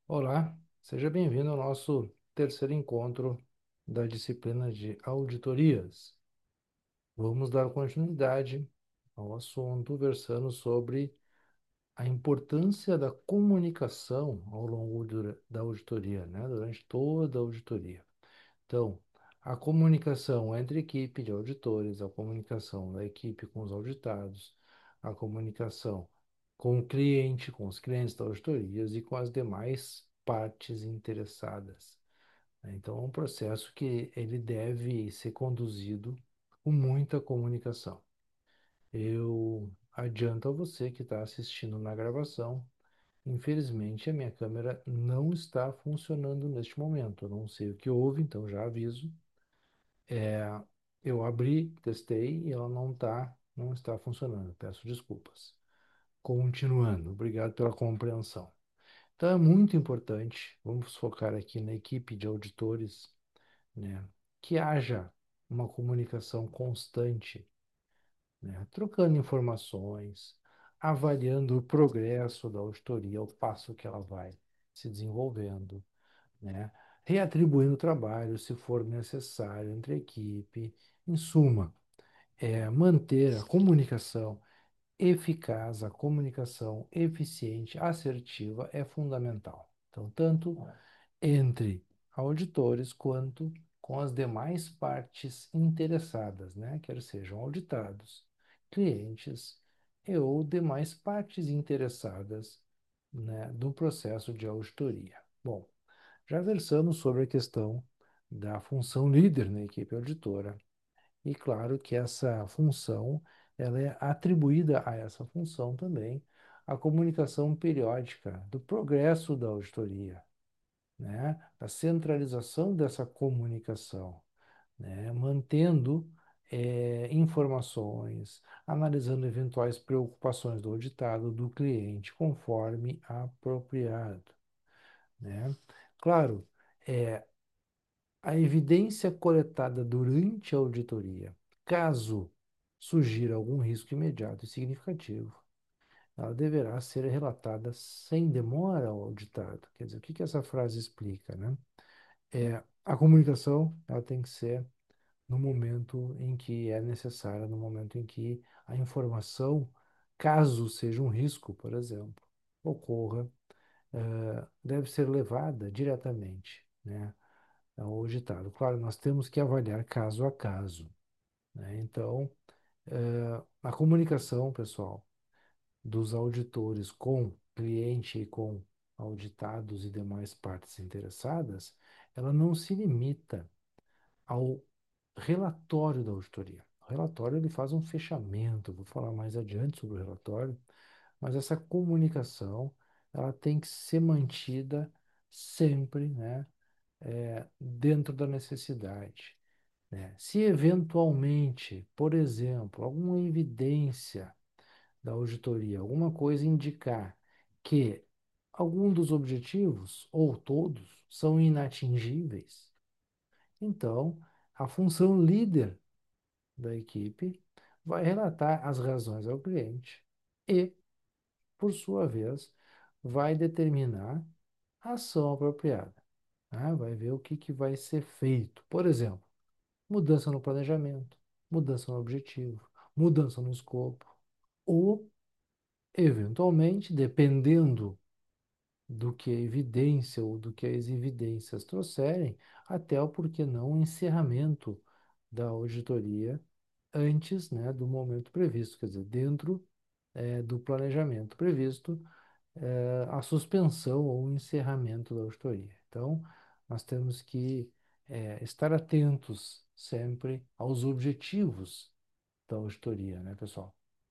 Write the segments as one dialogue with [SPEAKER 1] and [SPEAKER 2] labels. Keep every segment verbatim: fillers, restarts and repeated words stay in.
[SPEAKER 1] Olá, seja bem-vindo ao nosso terceiro encontro da disciplina de auditorias. Vamos dar continuidade ao assunto, versando sobre a importância da comunicação ao longo dura- da auditoria, né? Durante toda a auditoria. Então, a comunicação entre equipe de auditores, a comunicação da equipe com os auditados, a comunicação com o cliente, com os clientes da auditorias e com as demais partes interessadas, né? Então, é um processo que ele deve ser conduzido com muita comunicação. Eu adianto a você que está assistindo na gravação, infelizmente a minha câmera não está funcionando neste momento. Eu não sei o que houve, então já aviso. É, eu abri, testei e ela não tá, não está funcionando. Peço desculpas. Continuando, obrigado pela compreensão. Então é muito importante, vamos focar aqui na equipe de auditores, né, que haja uma comunicação constante, né, trocando informações, avaliando o progresso da auditoria, o passo que ela vai se desenvolvendo, né? Reatribuindo o trabalho, se for necessário, entre a equipe. Em suma, é manter a comunicação eficaz, a comunicação eficiente, assertiva é fundamental. Então, tanto entre auditores quanto com as demais partes interessadas, né? Quer sejam auditados, clientes e ou demais partes interessadas, né, do processo de auditoria. Bom, já versamos sobre a questão da função líder na equipe auditora. E claro que essa função, ela é atribuída a essa função também a comunicação periódica do progresso da auditoria, né? A centralização dessa comunicação, né? Mantendo eh, informações, analisando eventuais preocupações do auditado, do cliente, conforme apropriado, né? Claro, é, a evidência coletada durante a auditoria, caso surgir algum risco imediato e significativo, ela deverá ser relatada sem demora ao auditado. Quer dizer, o que que essa frase explica, né? É, a comunicação, ela tem que ser no momento em que é necessária, no momento em que a informação, caso seja um risco, por exemplo, ocorra, eh, deve ser levada diretamente, né, ao auditado. Claro, nós temos que avaliar caso a caso, né? Então, eh, a comunicação, pessoal, dos auditores com cliente e com auditados e demais partes interessadas, ela não se limita ao relatório da auditoria. O relatório ele faz um fechamento, vou falar mais adiante sobre o relatório, mas essa comunicação ela tem que ser mantida sempre, né, é, dentro da necessidade, né? Se eventualmente, por exemplo, alguma evidência da auditoria, alguma coisa indicar que algum dos objetivos, ou todos, são inatingíveis, então a função líder da equipe vai relatar as razões ao cliente e, por sua vez, vai determinar a ação apropriada, né? Vai ver o que que vai ser feito. Por exemplo, mudança no planejamento, mudança no objetivo, mudança no escopo, ou, eventualmente, dependendo do que a evidência ou do que as evidências trouxerem, até o porquê não o encerramento da auditoria antes, né, do momento previsto, quer dizer, dentro eh, do planejamento previsto, eh, a suspensão ou o encerramento da auditoria. Então, nós temos que eh, estar atentos sempre aos objetivos da auditoria, né, pessoal?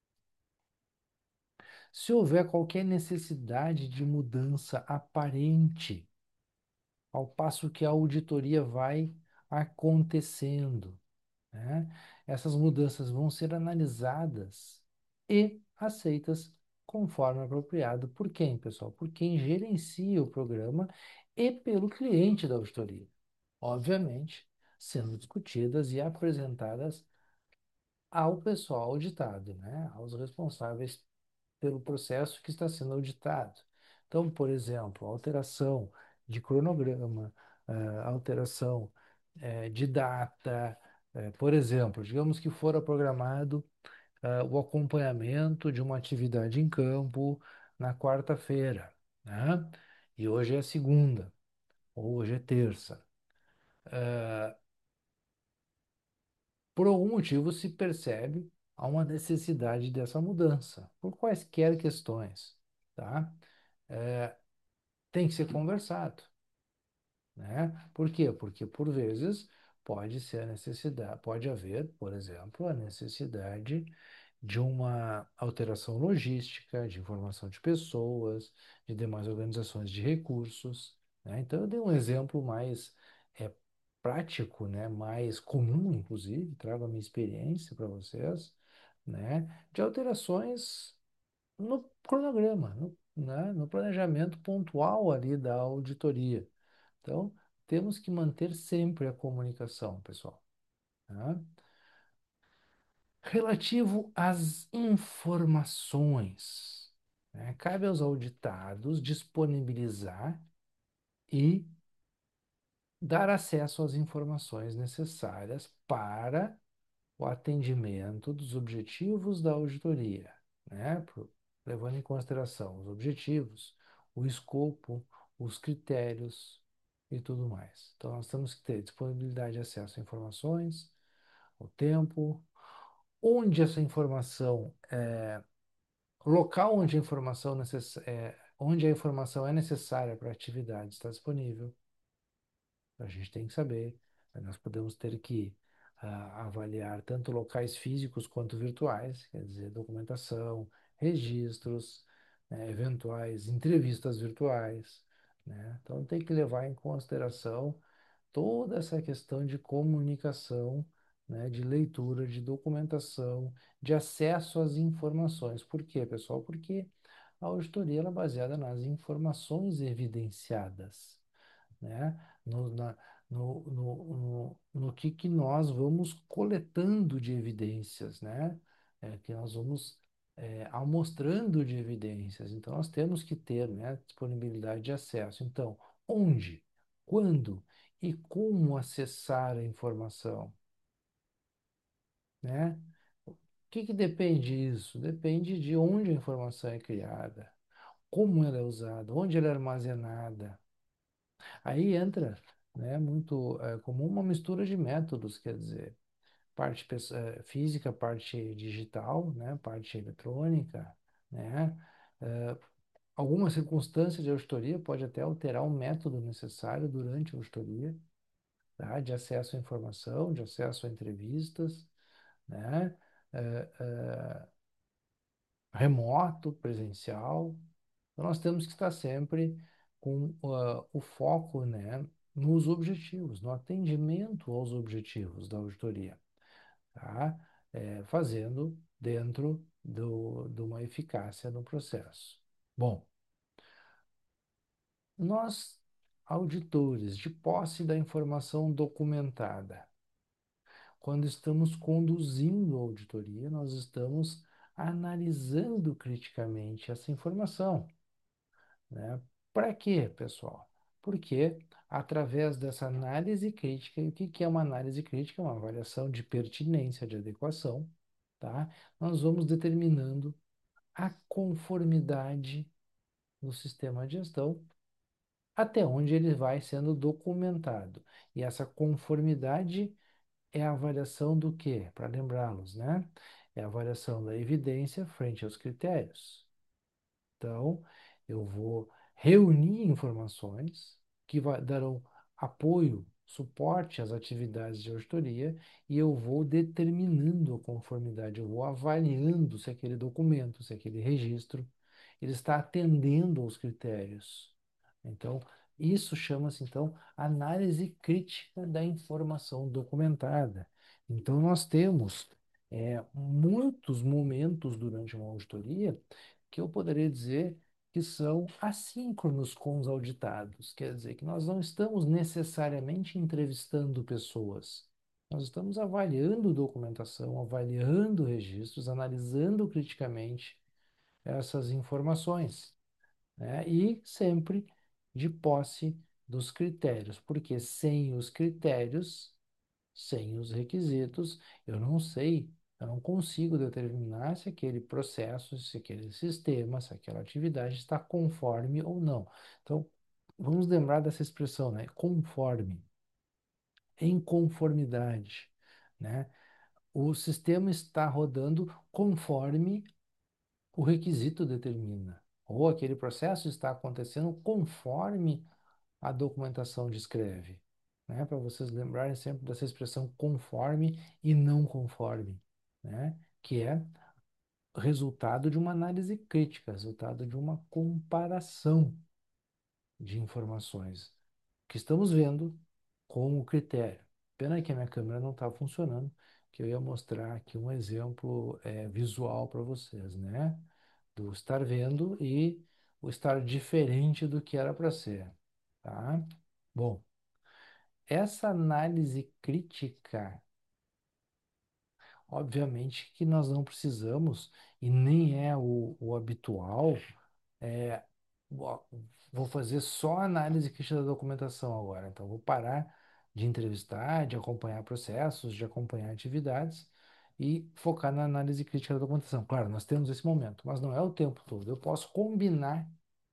[SPEAKER 1] Se houver qualquer necessidade de mudança aparente, ao passo que a auditoria vai acontecendo, né? Essas mudanças vão ser analisadas e aceitas conforme apropriado. Por quem, pessoal? Por quem gerencia o programa e pelo cliente da auditoria. Obviamente, sendo discutidas e apresentadas ao pessoal auditado, né? Aos responsáveis pelo processo que está sendo auditado. Então, por exemplo, alteração de cronograma, ah, alteração eh, de data, eh, por exemplo, digamos que fora programado ah, o acompanhamento de uma atividade em campo na quarta-feira, né? E hoje é segunda, ou hoje é terça. Por algum motivo se percebe há uma necessidade dessa mudança, por quaisquer questões, tá? Tem que ser conversado, né? Por quê? Porque por vezes pode ser a necessidade, pode haver, por exemplo, a necessidade de uma alteração logística, de informação de pessoas, de demais organizações de recursos, né? Então eu dei um exemplo mais é, prático, né? Mais comum, inclusive, trago a minha experiência para vocês, né? De alterações no cronograma, no, né? No planejamento pontual ali da auditoria. Então, temos que manter sempre a comunicação, pessoal, tá? Relativo às informações, né? Cabe aos auditados disponibilizar e dar acesso às informações necessárias para o atendimento dos objetivos da auditoria, né? Pro- Levando em consideração os objetivos, o escopo, os critérios e tudo mais. Então, nós temos que ter disponibilidade de acesso a informações, o tempo, onde essa informação, o local onde a informação necess... é, onde a informação é necessária para a atividade está disponível. A gente tem que saber. Nós podemos ter que ah, avaliar tanto locais físicos quanto virtuais, quer dizer, documentação, registros, né, eventuais entrevistas virtuais, né? Então tem que levar em consideração toda essa questão de comunicação, né, de leitura, de documentação, de acesso às informações. Por quê, pessoal? Porque a auditoria ela é baseada nas informações evidenciadas, né? No, na, no, no, no, no que, que nós vamos coletando de evidências, né? É, que nós vamos é, amostrando de evidências. Então, nós temos que ter, né, disponibilidade de acesso. Então, onde, quando e como acessar a informação, né? O que, que depende disso? Depende de onde a informação é criada, como ela é usada, onde ela é armazenada. Aí entra, né, muito é, como uma mistura de métodos, quer dizer, parte pes- eh, física, parte digital, né, parte eletrônica, né, eh, alguma circunstância de auditoria pode até alterar o método necessário durante a auditoria, tá, de acesso à informação, de acesso a entrevistas, né, eh, eh, remoto, presencial. Então, nós temos que estar sempre com ah, o foco, né, nos objetivos, no atendimento aos objetivos da auditoria, tá? É, fazendo dentro do, de uma eficácia no processo. Bom, nós, auditores, de posse da informação documentada, quando estamos conduzindo a auditoria, nós estamos analisando criticamente essa informação, né? Para quê, pessoal? Porque através dessa análise crítica, e o que que é uma análise crítica? Uma avaliação de pertinência, de adequação, tá? Nós vamos determinando a conformidade do sistema de gestão até onde ele vai sendo documentado. E essa conformidade é a avaliação do quê? Para lembrá-los, né? É a avaliação da evidência frente aos critérios. Então, eu vou reunir informações que vai, darão apoio, suporte às atividades de auditoria e eu vou determinando a conformidade, eu vou avaliando se aquele documento, se aquele registro, ele está atendendo aos critérios. Então, isso chama-se, então, análise crítica da informação documentada. Então, nós temos é, muitos momentos durante uma auditoria que eu poderia dizer que são assíncronos com os auditados. Quer dizer, que nós não estamos necessariamente entrevistando pessoas. Nós estamos avaliando documentação, avaliando registros, analisando criticamente essas informações. né? E sempre de posse dos critérios, porque sem os critérios, sem os requisitos, eu não sei, eu não consigo determinar se aquele processo, se aquele sistema, se aquela atividade está conforme ou não. Então, vamos lembrar dessa expressão, né? Conforme, em conformidade, né? O sistema está rodando conforme o requisito determina, ou aquele processo está acontecendo conforme a documentação descreve, né? Para vocês lembrarem sempre dessa expressão conforme e não conforme, né? Que é resultado de uma análise crítica, resultado de uma comparação de informações que estamos vendo com o critério. Pena que a minha câmera não está funcionando, que eu ia mostrar aqui um exemplo é, visual para vocês, né? Do estar vendo e o estar diferente do que era para ser, tá? Bom, essa análise crítica, obviamente que nós não precisamos, e nem é o, o habitual, é, ó, vou fazer só análise crítica da documentação agora. Então, vou parar de entrevistar, de acompanhar processos, de acompanhar atividades e focar na análise crítica da documentação. Claro, nós temos esse momento, mas não é o tempo todo. Eu posso combinar,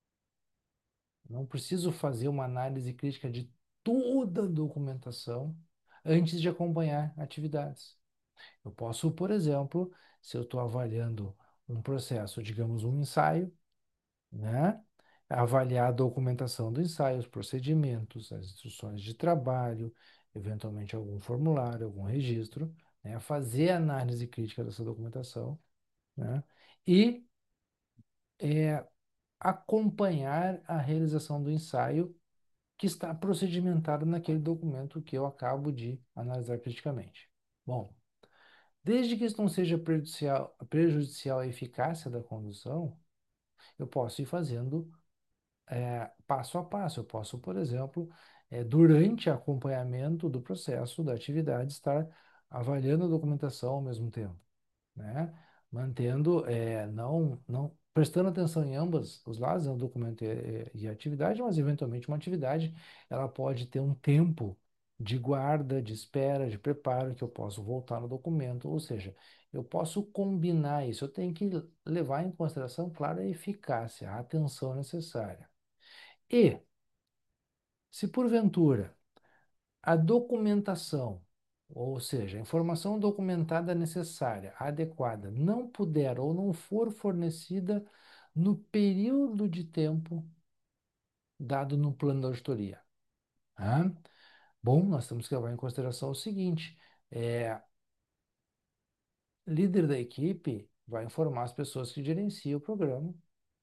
[SPEAKER 1] não preciso fazer uma análise crítica de toda a documentação antes de acompanhar atividades. Eu posso, por exemplo, se eu estou avaliando um processo, digamos um ensaio, né? Avaliar a documentação do ensaio, os procedimentos, as instruções de trabalho, eventualmente algum formulário, algum registro, né? Fazer a análise crítica dessa documentação, né? E é, acompanhar a realização do ensaio que está procedimentado naquele documento que eu acabo de analisar criticamente. Bom, desde que isso não seja prejudicial, prejudicial à eficácia da condução, eu posso ir fazendo é, passo a passo. Eu posso, por exemplo, é, durante o acompanhamento do processo, da atividade, estar avaliando a documentação ao mesmo tempo, né? Mantendo, é, não, não, prestando atenção em ambas os lados, né, o documento e, e a atividade, mas eventualmente uma atividade, ela pode ter um tempo de guarda, de espera, de preparo, que eu posso voltar no documento, ou seja, eu posso combinar isso, eu tenho que levar em consideração, claro, a eficácia, a atenção necessária. E, se porventura a documentação, ou seja, a informação documentada necessária, adequada, não puder ou não for fornecida no período de tempo dado no plano da auditoria. Tá? Bom, nós temos que levar em consideração o seguinte: é, líder da equipe vai informar as pessoas que gerenciam o programa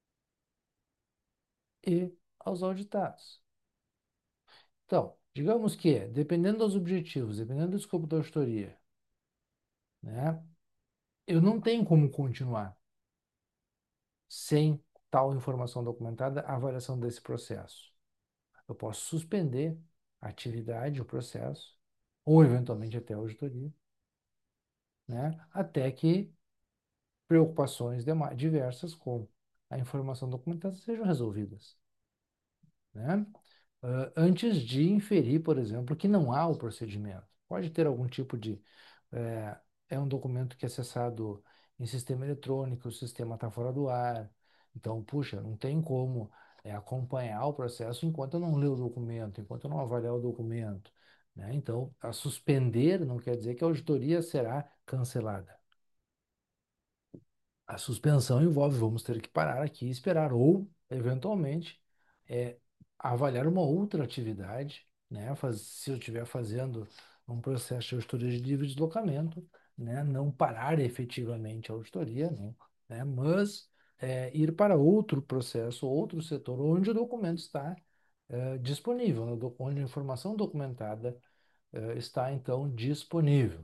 [SPEAKER 1] e aos auditados. Então, digamos que, dependendo dos objetivos, dependendo do escopo da auditoria, né, eu não tenho como continuar sem tal informação documentada a avaliação desse processo. Eu posso suspender a atividade, o processo, ou eventualmente até a auditoria, né? Até que preocupações dema- diversas com a informação documentada sejam resolvidas, né? Ah, antes de inferir, por exemplo, que não há o procedimento. Pode ter algum tipo de é, é um documento que é acessado em sistema eletrônico, o sistema está fora do ar. Então, puxa, não tem como é, acompanhar o processo enquanto eu não ler o documento, enquanto eu não avaliar o documento, né? Então, a suspender não quer dizer que a auditoria será cancelada. A suspensão envolve, vamos ter que parar aqui e esperar, ou, eventualmente, é, avaliar uma outra atividade, né? Faz- se eu estiver fazendo um processo de auditoria de livre deslocamento, né? Não parar efetivamente a auditoria, não, né? Mas é, ir para outro processo, outro setor, onde o documento está é, disponível, né? Do- onde a informação documentada é, está, então, disponível.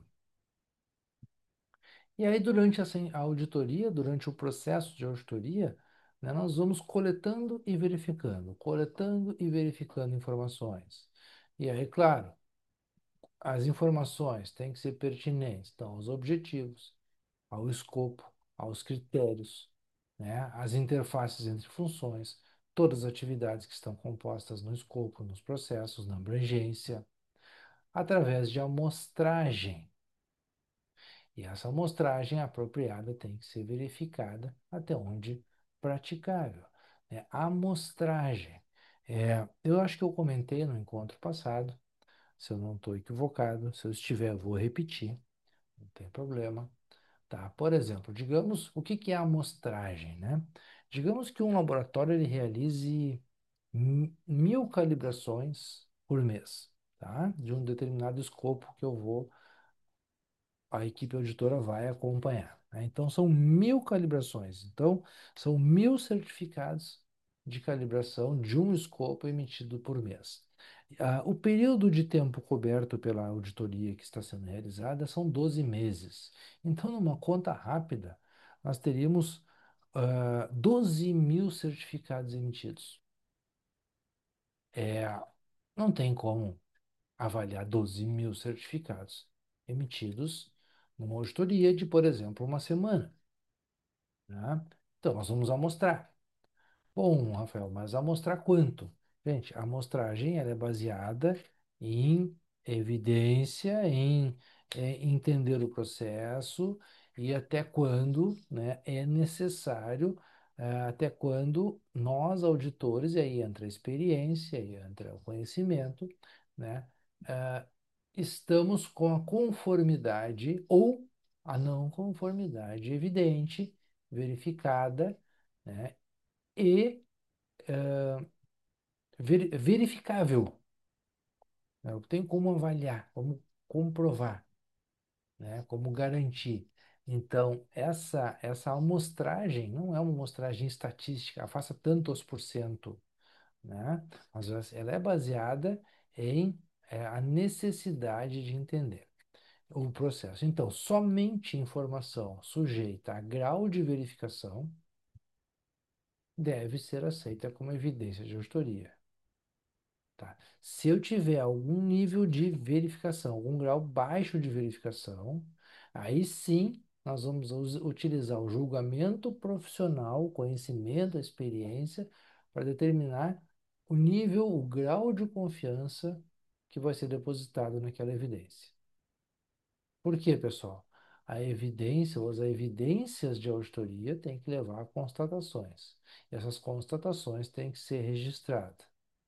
[SPEAKER 1] E aí, durante essa a auditoria, durante o processo de auditoria, né, nós vamos coletando e verificando, coletando e verificando informações. E aí, claro, as informações têm que ser pertinentes, então, aos objetivos, ao escopo, aos critérios, né, às interfaces entre funções, todas as atividades que estão compostas no escopo, nos processos, na abrangência, através de amostragem. E essa amostragem apropriada tem que ser verificada até onde praticável. É, amostragem. É, eu acho que eu comentei no encontro passado, se eu não estou equivocado, se eu estiver, eu vou repetir, não tem problema. Tá? Por exemplo, digamos, o que que é a amostragem, né? Digamos que um laboratório ele realize mi- mil calibrações por mês, tá? De um determinado escopo que eu vou a equipe auditora vai acompanhar, né? Então, são mil calibrações. Então, são mil certificados de calibração de um escopo emitido por mês. Ah, o período de tempo coberto pela auditoria que está sendo realizada são doze meses. Então, numa conta rápida, nós teríamos ah, doze mil certificados emitidos. É, não tem como avaliar doze mil certificados emitidos numa auditoria de, por exemplo, uma semana, né? Então, nós vamos amostrar. Bom, Rafael, mas amostrar quanto? Gente, a amostragem ela é baseada em evidência, em, eh, entender o processo e até quando, né, é necessário, eh, até quando nós, auditores, e aí entra a experiência, e entra o conhecimento, né, eh, estamos com a conformidade ou a não conformidade evidente, verificada, né, e ver- verificável, né? Eu tenho como avaliar, como comprovar, né? Como garantir. Então, essa, essa amostragem não é uma amostragem estatística, faça tantos por cento, né? Mas ela é baseada em é, a necessidade de entender o processo. Então, somente informação sujeita a grau de verificação deve ser aceita como evidência de auditoria. Tá? Se eu tiver algum nível de verificação, algum grau baixo de verificação, aí sim nós vamos us- utilizar o julgamento profissional, o conhecimento, a experiência, para determinar o nível, o grau de confiança que vai ser depositado naquela evidência. Por quê, pessoal? A evidência ou as evidências de auditoria têm que levar a constatações. E essas constatações têm que ser registradas.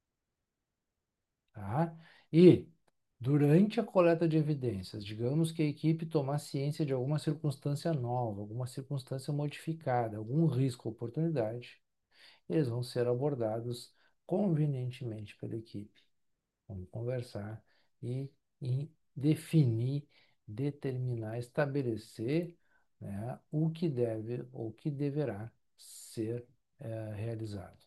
[SPEAKER 1] Tá? E, durante a coleta de evidências, digamos que a equipe tomar ciência de alguma circunstância nova, alguma circunstância modificada, algum risco ou oportunidade, eles vão ser abordados convenientemente pela equipe. Vamos conversar e, e definir, determinar, estabelecer, né, o que deve ou o que deverá ser eh, realizado.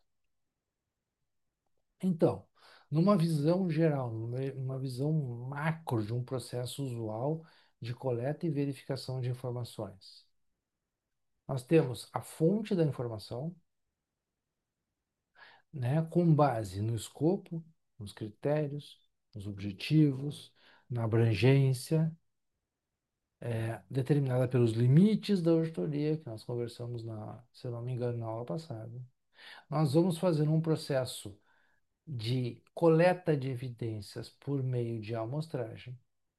[SPEAKER 1] Então, numa visão geral, numa numa visão macro de um processo usual de coleta e verificação de informações, nós temos a fonte da informação, né, com base no escopo, nos critérios, nos objetivos, na abrangência, é, determinada pelos limites da auditoria, que nós conversamos, na, se eu não me engano, na aula passada. Nós vamos fazer um processo de coleta de evidências por meio de amostragem.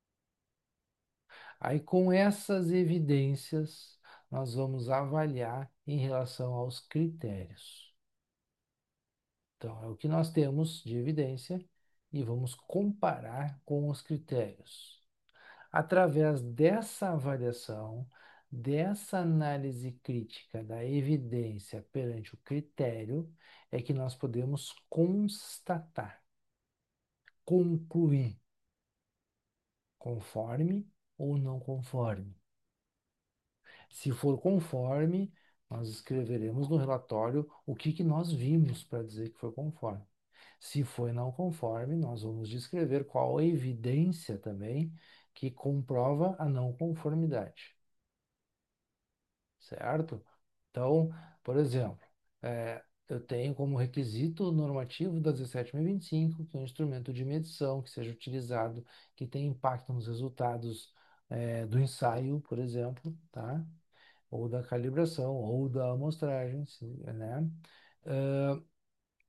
[SPEAKER 1] Aí, com essas evidências, nós vamos avaliar em relação aos critérios. Então, é o que nós temos de evidência e vamos comparar com os critérios. Através dessa avaliação, dessa análise crítica da evidência perante o critério, é que nós podemos constatar, concluir conforme ou não conforme. Se for conforme, nós escreveremos no relatório o que que nós vimos para dizer que foi conforme. Se foi não conforme, nós vamos descrever qual a evidência também que comprova a não conformidade, certo? Então, por exemplo, é, eu tenho como requisito normativo da dezessete mil e vinte e cinco que é um instrumento de medição que seja utilizado, que tenha impacto nos resultados, é, do ensaio, por exemplo, tá? Ou da calibração, ou da amostragem, se- né?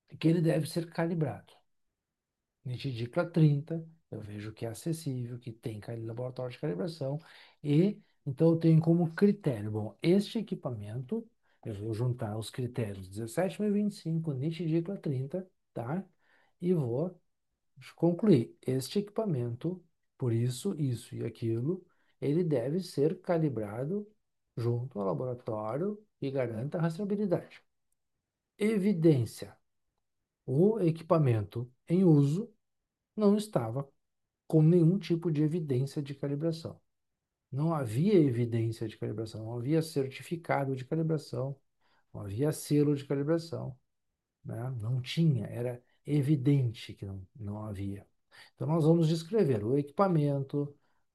[SPEAKER 1] que ele deve ser calibrado. Nitidicla trinta, eu vejo que é acessível, que tem cali- laboratório de calibração, e então eu tenho como critério, bom, este equipamento, eu vou juntar os critérios dezessete mil e vinte e cinco, Nitidicla trinta, tá? E vou concluir, este equipamento, por isso, isso e aquilo, ele deve ser calibrado junto ao laboratório que garanta a rastreabilidade. Evidência. O equipamento em uso não estava com nenhum tipo de evidência de calibração. Não havia evidência de calibração, não havia certificado de calibração, não havia selo de calibração, né? Não tinha, era evidente que não, não havia. Então, nós vamos descrever o equipamento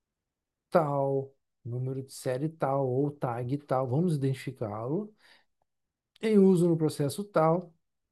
[SPEAKER 1] tal, número de série tal ou tag tal, vamos identificá-lo, em uso no processo tal,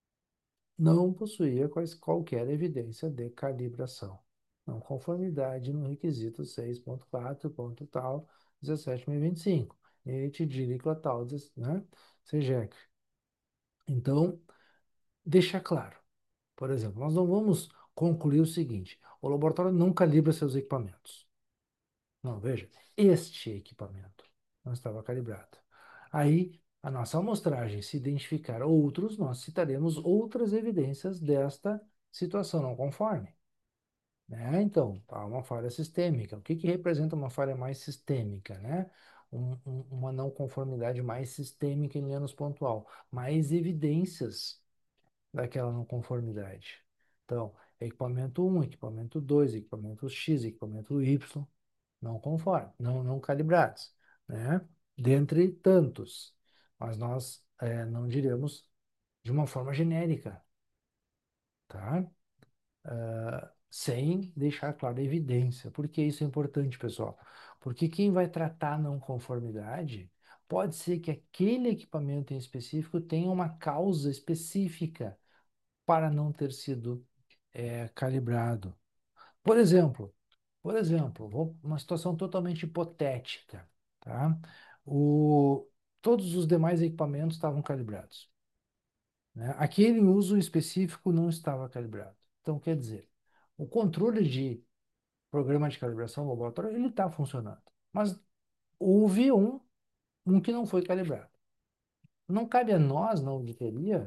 [SPEAKER 1] não possuía quais, qualquer evidência de calibração. Não conformidade no requisito seis ponto quatro, ponto tal, dezessete mil e vinte e cinco. Etidílico tal, né? Sejec. Então, deixa claro. Por exemplo, nós não vamos concluir o seguinte: o laboratório não calibra seus equipamentos. Não, veja, este equipamento não estava calibrado. Aí, a nossa amostragem, se identificar outros, nós citaremos outras evidências desta situação não conforme. Né? Então, há uma falha sistêmica. O que que representa uma falha mais sistêmica, né? Um- um- uma não conformidade mais sistêmica e menos pontual. Mais evidências daquela não conformidade. Então, equipamento um, equipamento dois, equipamento X, equipamento Y, não conforme, não, não calibrados, né? Dentre tantos. Mas nós eh, não diremos de uma forma genérica, tá? Sem deixar clara a evidência. Por que isso é importante, pessoal? Porque quem vai tratar a não conformidade pode ser que aquele equipamento em específico tenha uma causa específica para não ter sido eh, calibrado. Por exemplo, por exemplo, vou- uma situação totalmente hipotética, tá? O, todos os demais equipamentos estavam calibrados, né? Aquele uso específico não estava calibrado. Então, quer dizer, o controle de programa de calibração laboratório, ele está funcionando. Mas houve um, um que não foi calibrado. Não cabe a nós, na auditoria,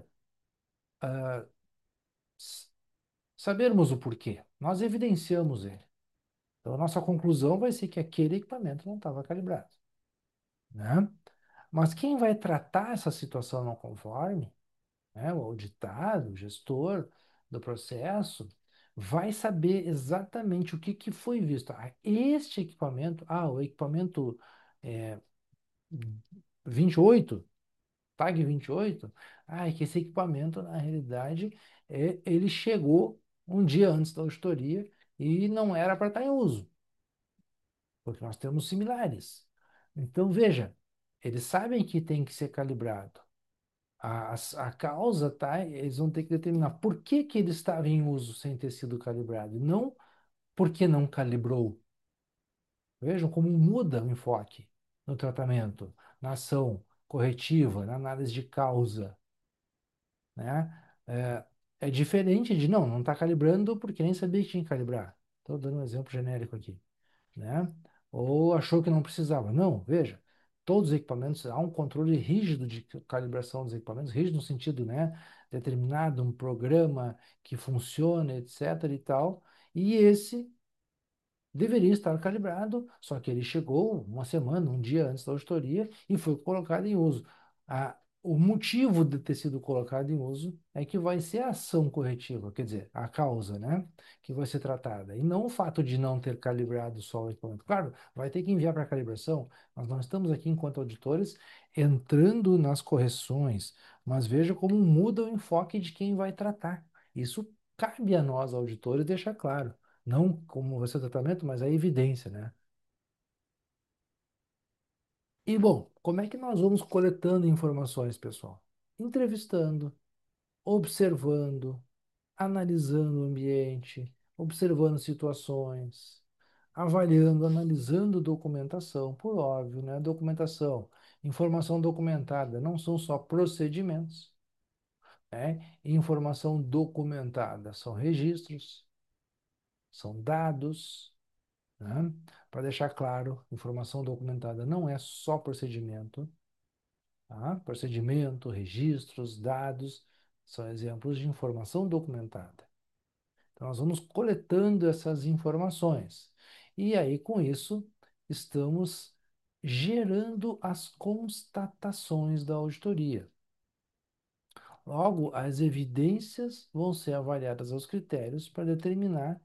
[SPEAKER 1] s- sabermos o porquê. Nós evidenciamos ele. Então, a nossa conclusão vai ser que aquele equipamento não estava calibrado, né? Mas quem vai tratar essa situação não conforme, né, o auditado, o gestor do processo, vai saber exatamente o que, que foi visto. Ah, este equipamento, ah, o equipamento é, vinte e oito, tag vinte e oito, ah, é que esse equipamento, na realidade, é, ele chegou um dia antes da auditoria e não era para estar em uso, porque nós temos similares. Então, veja, eles sabem que tem que ser calibrado. A, a causa, tá? Eles vão ter que determinar por que que ele estava em uso sem ter sido calibrado, e não porque não calibrou. Vejam como muda o enfoque no tratamento, na ação corretiva, na análise de causa, né? É, é diferente de, não, não está calibrando porque nem sabia que tinha que calibrar. Estou dando um exemplo genérico aqui, né? Ou achou que não precisava. Não, veja, todos os equipamentos, há um controle rígido de calibração dos equipamentos, rígido no sentido, né, determinado, um programa que funciona, etc e tal, e esse deveria estar calibrado, só que ele chegou uma semana, um dia antes da auditoria e foi colocado em uso. A, o motivo de ter sido colocado em uso é que vai ser a ação corretiva, quer dizer, a causa, né, que vai ser tratada, e não o fato de não ter calibrado só o equipamento. Claro, vai ter que enviar para calibração, mas nós estamos aqui, enquanto auditores, entrando nas correções, mas veja como muda o enfoque de quem vai tratar. Isso cabe a nós, auditores, deixar claro. Não como vai ser o tratamento, mas a evidência, né? E bom, como é que nós vamos coletando informações, pessoal? Entrevistando, observando, analisando o ambiente, observando situações, avaliando, analisando documentação, por óbvio, né? Documentação, informação documentada, não são só procedimentos. né? Informação documentada são registros, são dados, né? Para deixar claro, informação documentada não é só procedimento, tá? Procedimento, registros, dados são exemplos de informação documentada. Então, nós vamos coletando essas informações. E aí, com isso, estamos gerando as constatações da auditoria. Logo, as evidências vão ser avaliadas aos critérios para determinar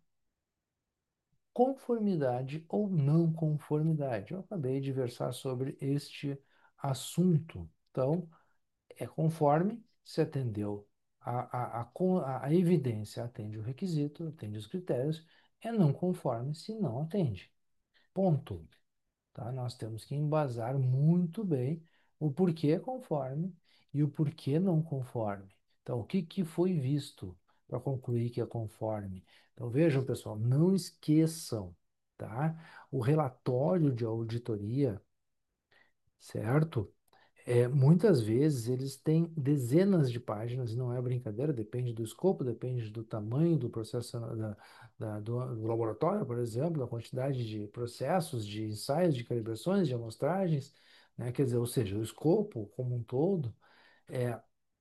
[SPEAKER 1] conformidade ou não conformidade. Eu acabei de versar sobre este assunto. Então, é conforme se atendeu a, a, a, con- a, a evidência, atende o requisito, atende os critérios, é não conforme se não atende. Ponto. Tá? Nós temos que embasar muito bem o porquê é conforme e o porquê não conforme. Então, o que, que foi visto para concluir que é conforme? Então, vejam, pessoal, não esqueçam, tá? O relatório de auditoria, certo? É, muitas vezes eles têm dezenas de páginas, e não é brincadeira, depende do escopo, depende do tamanho do processo da, da- do, do laboratório, por exemplo, da quantidade de processos, de ensaios, de calibrações, de amostragens, né? Quer dizer, ou seja, o escopo como um todo. É,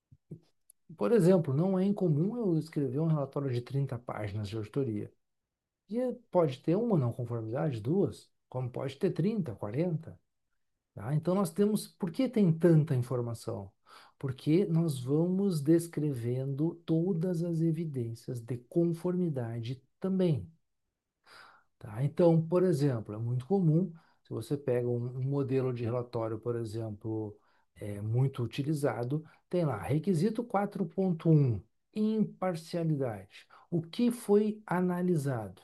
[SPEAKER 1] por exemplo, não é incomum eu escrever um relatório de trinta páginas de auditoria. E é- pode ter uma não conformidade, duas, como pode ter trinta, quarenta. Tá? Então, nós temos. Por que tem tanta informação? Porque nós vamos descrevendo todas as evidências de conformidade também. Tá? Então, por exemplo, é muito comum, se você pega um, um modelo de relatório, por exemplo, é, muito utilizado, tem lá, requisito quatro ponto um, imparcialidade. O que foi analisado?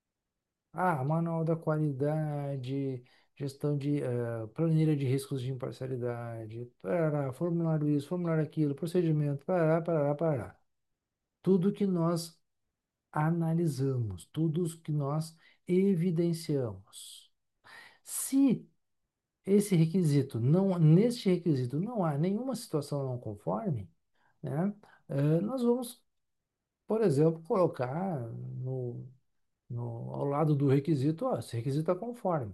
[SPEAKER 1] Ah, manual da qualidade, gestão de eh, planilha de riscos de imparcialidade, parará, formulário isso, formulário aquilo, procedimento, parará, parará, parará. Tudo que nós analisamos, tudo que nós evidenciamos. Se esse requisito não, neste requisito não há nenhuma situação não conforme, né, eh, nós vamos, por exemplo, colocar no, no, ao lado do requisito, ó, esse requisito está conforme.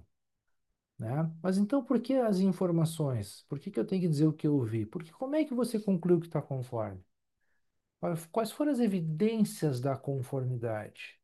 [SPEAKER 1] Né? Mas então por que as informações? Por que que eu tenho que dizer o que eu vi? Porque como é que você concluiu que está conforme? Quais quais foram as evidências da conformidade?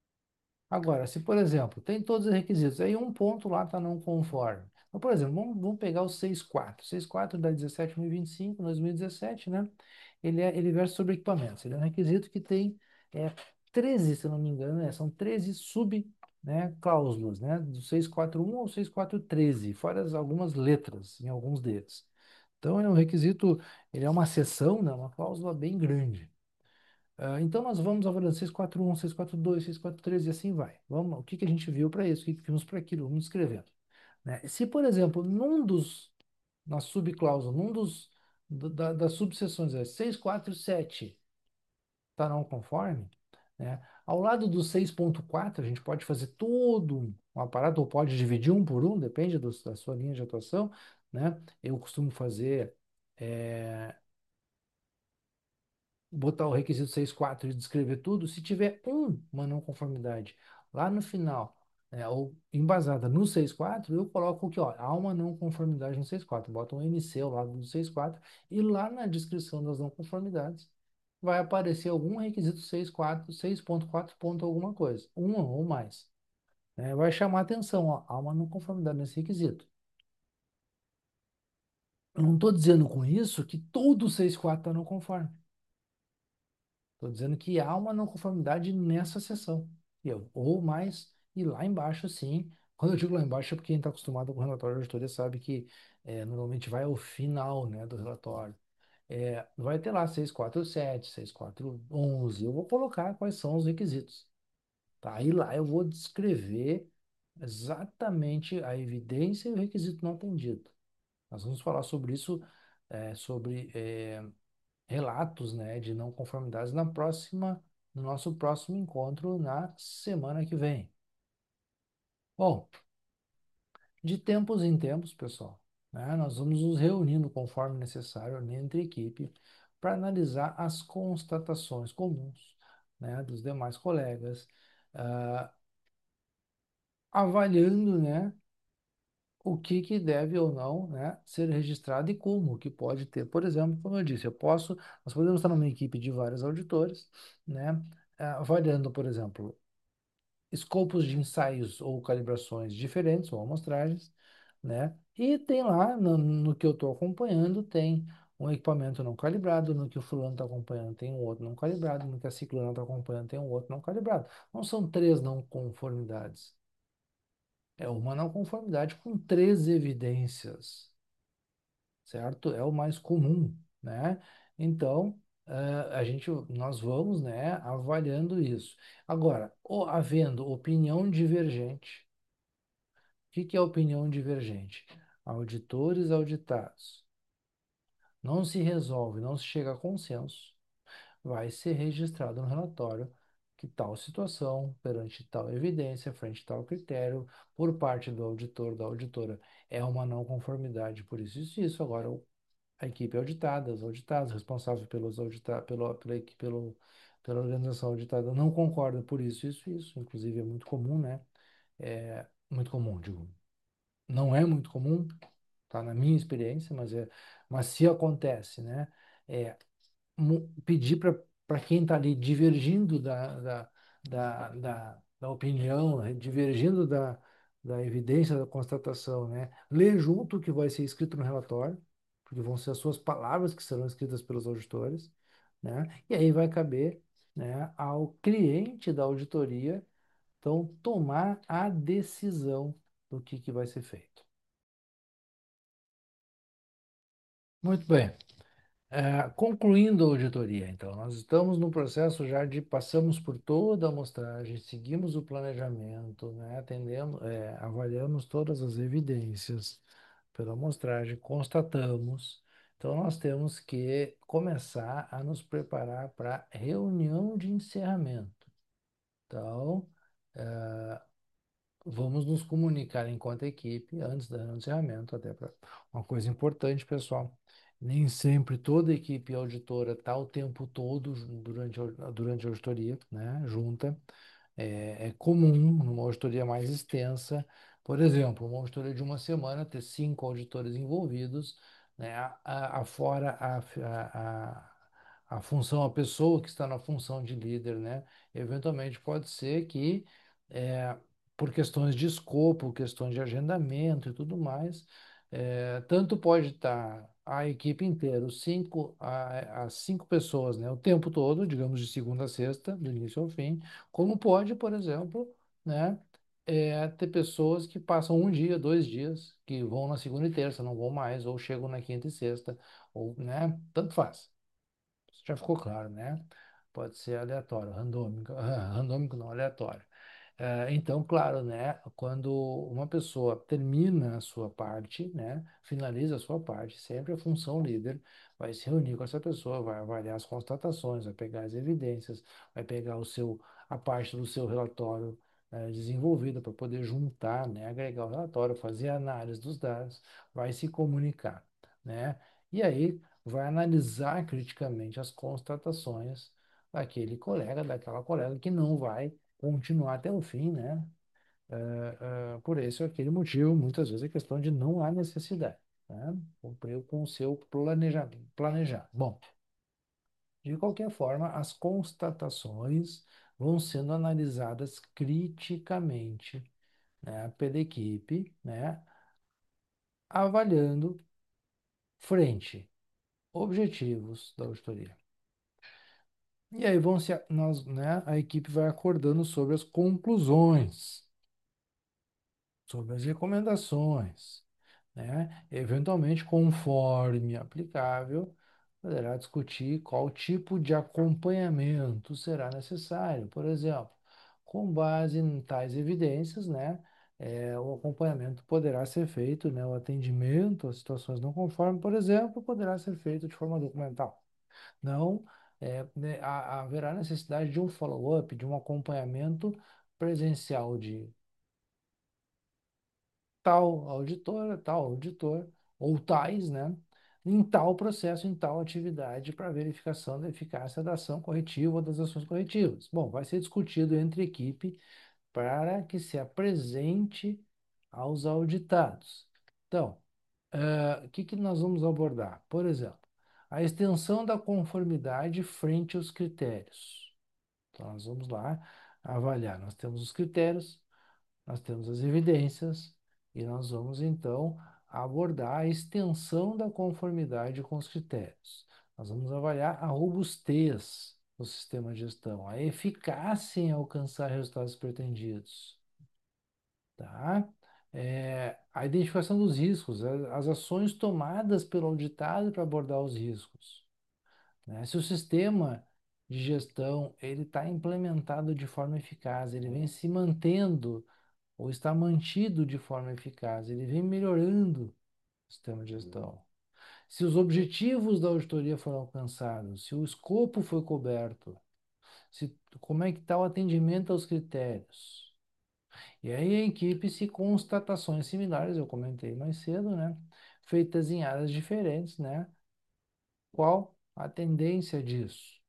[SPEAKER 1] Agora, se por exemplo, tem todos os requisitos, aí um ponto lá está não conforme. Então, por exemplo, vamos, vamos pegar o seis ponto quatro. seis ponto quatro da dezessete mil e vinte e cinco, dois mil e dezessete, né? Ele, é, ele versa sobre equipamentos. Ele é um requisito que tem é, treze, se eu não me engano, né? São treze sub, né, cláusulas, né? Do seiscentos e quarenta e um ao seiscentos e quarenta e treze, fora as- algumas letras em alguns deles. Então, é um requisito, ele é uma seção, né? Uma cláusula bem grande. Ah, então, nós vamos avaliando seiscentos e quarenta e um, seiscentos e quarenta e dois, seiscentos e quarenta e três e assim vai. Vamos, o que que a gente viu para isso? O que que vimos para aquilo? Vamos escrevendo. Né? Se, por exemplo, num dos, na subcláusula, num dos, do- da, das subseções, é seis, quatro, sete, está não conforme, né? Ao lado do seis ponto quatro, a gente pode fazer todo um aparato, ou pode dividir um por um, depende do- da sua linha de atuação, né? Eu costumo fazer. eh, botar o requisito seis ponto quatro e descrever tudo, se tiver um, uma não conformidade lá no final, né, ou embasada no seis ponto quatro, eu coloco que ó, há uma não conformidade no seis ponto quatro, bota um M C ao lado do seis ponto quatro e lá na descrição das não conformidades vai aparecer algum requisito seis ponto quatro, seis ponto quatro ponto alguma coisa, uma ou mais. Né, vai chamar atenção, ó, há uma não conformidade nesse requisito. Eu não estou dizendo com isso que todo o seis ponto quatro está não conforme. Estou dizendo que há uma não conformidade nessa seção. E eu, ou mais, e lá embaixo, sim. Quando eu digo lá embaixo, é porque quem está acostumado com o relatório de auditoria sabe que é, normalmente vai ao final, né, do relatório. É, vai ter lá seiscentos e quarenta e sete, seiscentos e quarenta e onze. Eu vou colocar quais são os requisitos. Tá? E lá eu vou descrever exatamente a evidência e o requisito não atendido. Nós vamos falar sobre isso, é, sobre é, relatos, né, de não conformidades na próxima, no nosso próximo encontro na semana que vem. Bom, de tempos em tempos, pessoal, né, nós vamos nos reunindo conforme necessário entre equipe para analisar as constatações comuns, né, dos demais colegas, ah, avaliando, né, o que que deve ou não, né, ser registrado e como, que pode ter. Por exemplo, como eu disse, eu posso, nós podemos estar numa equipe de vários auditores, né, ah, avaliando, por exemplo, escopos de ensaios ou calibrações diferentes ou amostragens, né? E tem lá, no, no que eu estou acompanhando, tem um equipamento não calibrado, no que o fulano está acompanhando tem um outro não calibrado, no que a ciclana está acompanhando tem um outro não calibrado. Não são três não conformidades, é uma não conformidade com três evidências, certo? É o mais comum, né? Então, eh, a gente, nós vamos, né, avaliando isso. Agora, o- havendo opinião divergente, o que que é opinião divergente? Auditores auditados. Não se resolve, não se chega a consenso, vai ser registrado no relatório que tal situação, perante tal evidência, frente a tal critério, por parte do auditor, da auditora, é uma não conformidade por isso, isso, isso. Agora, o- a equipe auditada, os auditados, responsável pelos audita pelo, pela, equipe- pelo, pela organização auditada, não concorda por isso, isso, isso. Inclusive, é muito comum, né? É muito comum, digo. Não é muito comum, tá? Na minha experiência, mas é, mas se acontece, né? É, mu- pedir para para quem está ali divergindo da, da, da, da, da opinião, né, divergindo da, da evidência da constatação, né? Ler junto o que vai ser escrito no relatório, porque vão ser as suas palavras que serão escritas pelos auditores, né? E aí vai caber, né, ao cliente da auditoria, então, tomar a decisão do que, que vai ser feito. Muito bem. É, concluindo a auditoria, então, nós estamos no processo já de passamos por toda a amostragem, seguimos o planejamento, né, atendemos, é, avaliamos todas as evidências pela amostragem, constatamos. Então, nós temos que começar a nos preparar para a reunião de encerramento. Então, vamos nos comunicar enquanto equipe antes do anunciamento, até para uma coisa importante, pessoal. Nem sempre toda a equipe auditora está o tempo todo durante, a- durante a auditoria, né, junta. É, é comum, numa auditoria mais extensa, por exemplo, uma auditoria de uma semana, ter cinco auditores envolvidos, né, a, a, a fora a, a, a, a função, a pessoa que está na função de líder, né, eventualmente pode ser que, é, por questões de escopo, questões de agendamento e tudo mais, é, tanto pode estar a equipe inteira, os cinco, a- as cinco pessoas, né, o tempo todo, digamos de segunda a sexta, do início ao fim, como pode, por exemplo, né, é, ter pessoas que passam um dia, dois dias, que vão na segunda e terça, não vão mais, ou chegam na quinta e sexta, ou, né, tanto faz. Isso já ficou claro, né? Pode ser aleatório, randômico, randômico não, aleatório. É, então, claro, né, quando uma pessoa termina a sua parte, né, finaliza a sua parte, sempre a função líder vai se reunir com essa pessoa, vai avaliar as constatações, vai pegar as evidências, vai pegar o seu, a parte do seu relatório eh, desenvolvida para poder juntar, né, agregar o relatório, fazer a análise dos dados, vai se comunicar, né, e aí vai analisar criticamente as constatações daquele colega, daquela colega que não vai continuar até o fim, né? Eh, eh, por esse ou aquele motivo, muitas vezes é questão de não há necessidade, né? Cumpriu com o seu planejamento, planejar. Bom, de qualquer forma, as constatações vão sendo analisadas criticamente, né, pela equipe, né, avaliando frente, objetivos da auditoria. E aí vão se, nós, né, a equipe vai acordando sobre as conclusões, sobre as recomendações, né? Eventualmente, conforme aplicável, poderá discutir qual tipo de acompanhamento será necessário. Por exemplo, com base em tais evidências, né, é, o acompanhamento poderá ser feito, né, o atendimento às situações não conformes, por exemplo, poderá ser feito de forma documental. Não, é, né, ha- haverá necessidade de um follow-up, de um acompanhamento presencial de tal auditora, tal auditor, ou tais, né? em tal processo, em tal atividade, para verificação da eficácia da ação corretiva ou das ações corretivas. Bom, vai ser discutido entre equipe para que se apresente aos auditados. Então, eh, o que que nós vamos abordar? Por exemplo, a extensão da conformidade frente aos critérios. Então, nós vamos lá avaliar. Nós temos os critérios, nós temos as evidências e nós vamos então abordar a extensão da conformidade com os critérios. Nós vamos avaliar a robustez do sistema de gestão, a eficácia em alcançar resultados pretendidos, tá? É, a identificação dos riscos, a- as ações tomadas pelo auditado para abordar os riscos, né? Se o sistema de gestão ele está implementado de forma eficaz, ele vem se mantendo ou está mantido de forma eficaz, ele vem melhorando o sistema de gestão. Se os objetivos da auditoria foram alcançados, se o escopo foi coberto, se, como é que está o atendimento aos critérios. E aí a equipe, se constatações similares, eu comentei mais cedo, né? Feitas em áreas diferentes, né? Qual a tendência disso?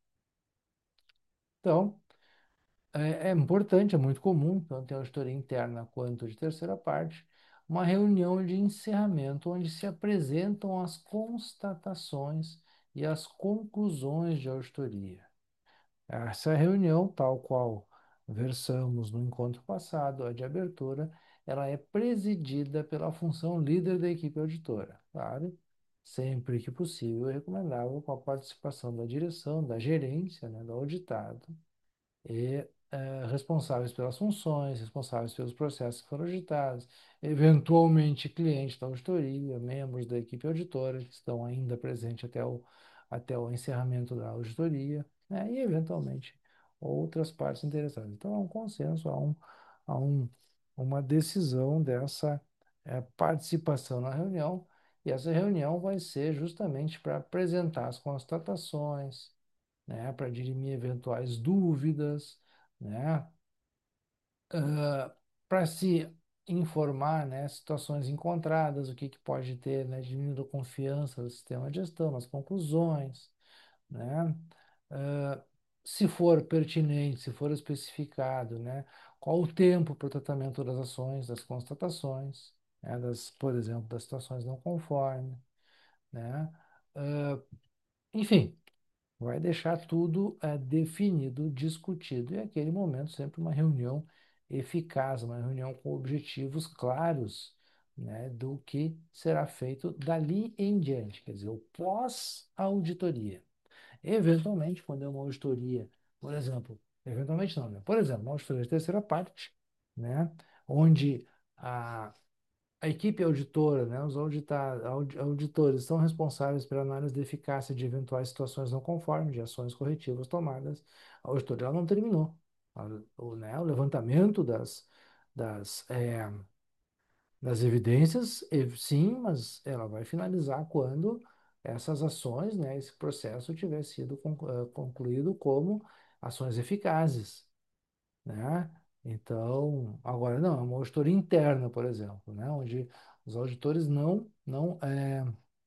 [SPEAKER 1] Então, É, é importante, é muito comum, tanto em auditoria interna quanto de terceira parte, uma reunião de encerramento onde se apresentam as constatações e as conclusões de auditoria. Essa reunião, tal qual versamos no encontro passado, a de abertura, ela é presidida pela função líder da equipe auditora, claro, sempre que possível, é recomendável com a participação da direção, da gerência, né, do auditado e eh, responsáveis pelas funções, responsáveis pelos processos que foram auditados, eventualmente clientes da auditoria, membros da equipe auditora que estão ainda presentes até o, até o encerramento da auditoria, né? E eventualmente outras partes interessadas. Então, há um consenso, há um, há um, uma decisão dessa eh, participação na reunião, e essa reunião vai ser justamente para apresentar as constatações, né, para dirimir eventuais dúvidas, né, para se informar, né, situações encontradas, o que que pode ter, né, diminuindo a confiança do sistema de gestão, nas conclusões, né, ah, se for pertinente, se for especificado, né, qual o tempo para o tratamento das ações, das constatações, né, das, por exemplo, das situações não conformes, né, ah, enfim, vai deixar tudo eh, definido, discutido, e aquele momento sempre uma reunião eficaz, uma reunião com objetivos claros, né, do que será feito dali em diante, quer dizer, o pós-auditoria. Eventualmente, quando é uma auditoria, por exemplo, eventualmente não, né? Por exemplo, uma auditoria de terceira parte, né, onde a a equipe auditora, né, os audita- audi- auditores são responsáveis pela análise da eficácia de eventuais situações não conformes, de ações corretivas tomadas. A auditoria ela não terminou. A- O, né, o levantamento das, das, eh, das evidências, eh, sim, mas ela vai finalizar quando essas ações, né, esse processo tiver sido conclu- eh, concluído como ações eficazes, né? Então, agora não, é uma auditoria interna, por exemplo, né? Onde os auditores não, não, é,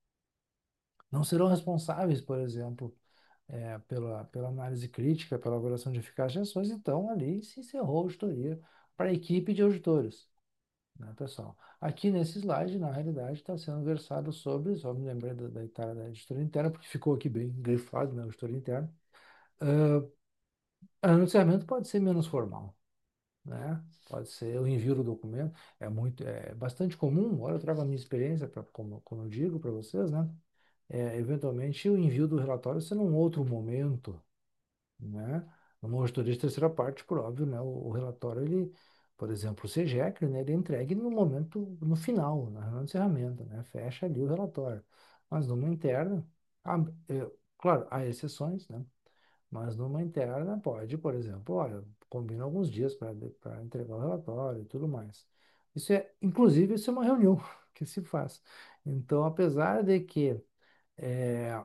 [SPEAKER 1] não serão responsáveis, por exemplo, é, pela, pela análise crítica, pela avaliação de eficácia de ações, então ali se encerrou a auditoria para a equipe de auditores, né, pessoal? Aqui nesse slide, na realidade, está sendo versado sobre, só me lembrei da, da Itália, da auditoria interna, porque ficou aqui bem grifado, né, auditoria interna. Uh, anunciamento pode ser menos formal, né? Pode ser o envio do documento, é muito, é bastante comum. Agora eu trago a minha experiência, pra, como, como eu digo para vocês, né? É, eventualmente o envio do relatório ser num outro momento, né? Numa auditoria de terceira parte, por óbvio, né? O, o relatório, ele, por exemplo, o SEGEC, né? Ele é entregue no momento, no final, na reunião de encerramento, né? Fecha ali o relatório. Mas numa interna, ah, é, claro, há exceções, né? Mas numa interna pode, por exemplo, olha, combina alguns dias para entregar o relatório e tudo mais. Isso é, inclusive, isso é uma reunião que se faz. Então, apesar de que é,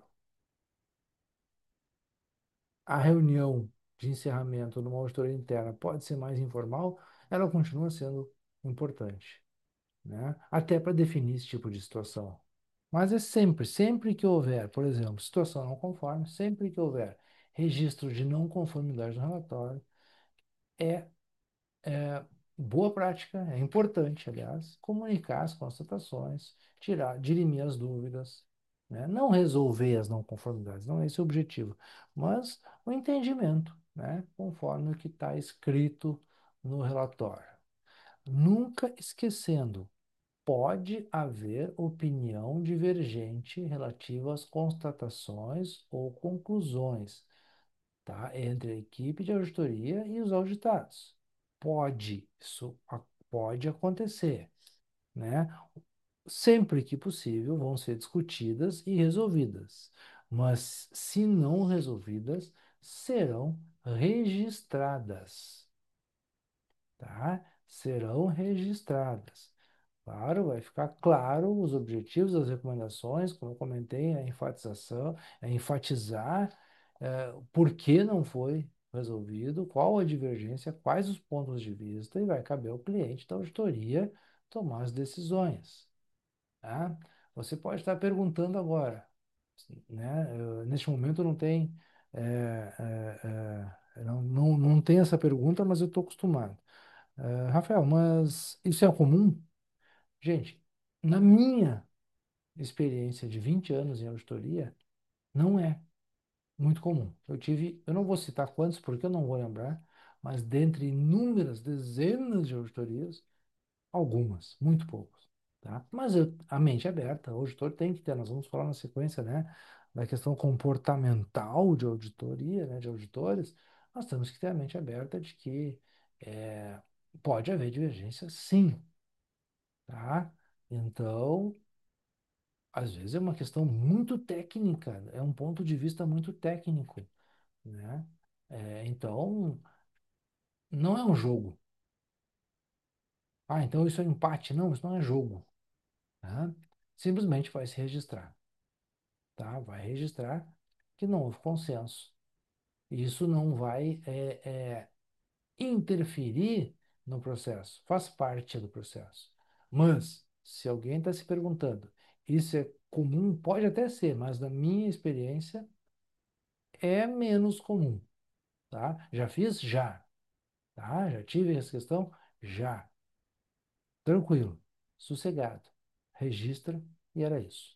[SPEAKER 1] a reunião de encerramento numa auditoria interna pode ser mais informal, ela continua sendo importante, né? Até para definir esse tipo de situação. Mas é sempre, sempre que houver, por exemplo, situação não conforme, sempre que houver registro de não conformidade no relatório, é, é boa prática, é importante, aliás, comunicar as constatações, tirar, dirimir as dúvidas, né? Não resolver as não conformidades, não é esse o objetivo, mas o entendimento, né? Conforme o que está escrito no relatório. Nunca esquecendo, pode haver opinião divergente relativa às constatações ou conclusões, tá? Entre a equipe de auditoria e os auditados. Pode, isso a- pode acontecer, né? Sempre que possível vão ser discutidas e resolvidas, mas se não resolvidas, serão registradas, tá? Serão registradas. Claro, vai ficar claro os objetivos das recomendações, como eu comentei, a enfatização, é enfatizar eh, por que não foi resolvido, qual a divergência, quais os pontos de vista, e vai caber ao cliente da auditoria tomar as decisões, tá? Você pode estar perguntando agora, né? Eu, neste momento não tem, eh, eh, eh, não, não, não tem essa pergunta, mas eu estou acostumado. Eh, Rafael, mas isso é comum? Gente, na minha experiência de vinte anos em auditoria, não é muito comum. Eu tive, eu não vou citar quantos, porque eu não vou lembrar, mas dentre inúmeras dezenas de auditorias, algumas, muito poucos, tá? Mas eu, a mente é aberta, o auditor tem que ter, nós vamos falar na sequência, né, da questão comportamental de auditoria, né, de auditores, nós temos que ter a mente aberta de que é, pode haver divergência, sim, tá? Então, às vezes é uma questão muito técnica, é um ponto de vista muito técnico, né? É, então, não é um jogo. Ah, então isso é empate. Não, isso não é jogo, tá? Simplesmente vai se registrar, tá? Vai registrar que não houve consenso. Isso não vai é, é, interferir no processo, faz parte do processo. Mas, se alguém está se perguntando, isso é comum? Pode até ser, mas na minha experiência é menos comum. Tá? Já fiz? Já. Tá? Já tive essa questão? Já. Tranquilo. Sossegado. Registra e era isso.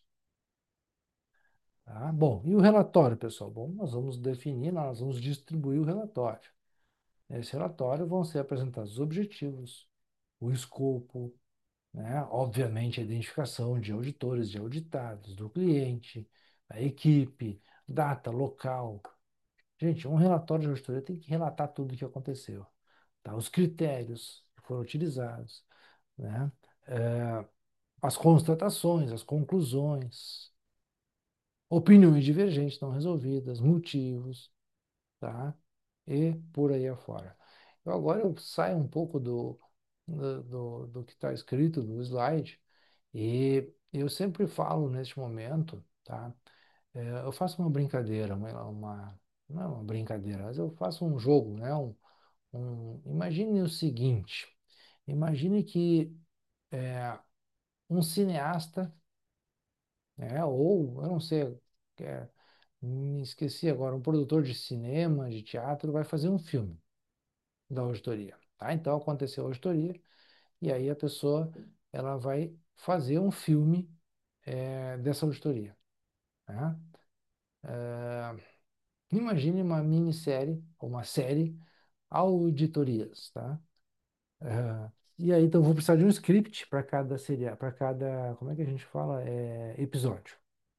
[SPEAKER 1] Tá? Bom, e o relatório, pessoal? Bom, nós vamos definir, nós vamos distribuir o relatório. Nesse relatório vão ser apresentados os objetivos, o escopo, né? Obviamente a identificação de auditores, de auditados, do cliente, a equipe, data, local. Gente, um relatório de auditoria tem que relatar tudo o que aconteceu. Tá? Os critérios que foram utilizados, né? É, as constatações, as conclusões, opiniões divergentes não resolvidas, motivos, tá? E por aí afora. Eu agora eu saio um pouco do, do, do, do que está escrito no slide e eu sempre falo neste momento, tá? É, eu faço uma brincadeira, uma, uma, não é uma brincadeira, mas eu faço um jogo, né? Um, um, imagine o seguinte. Imagine que é, um cineasta, né, ou, eu não sei, é, me esqueci agora, um produtor de cinema, de teatro, vai fazer um filme da auditoria. Tá? Então aconteceu a auditoria, e aí a pessoa ela vai fazer um filme é, dessa auditoria. Tá? É, imagine uma minissérie, ou uma série, auditorias. Tá? É, e aí, então, eu vou precisar de um script para cada série, para cada, como é que a gente fala? É, episódio.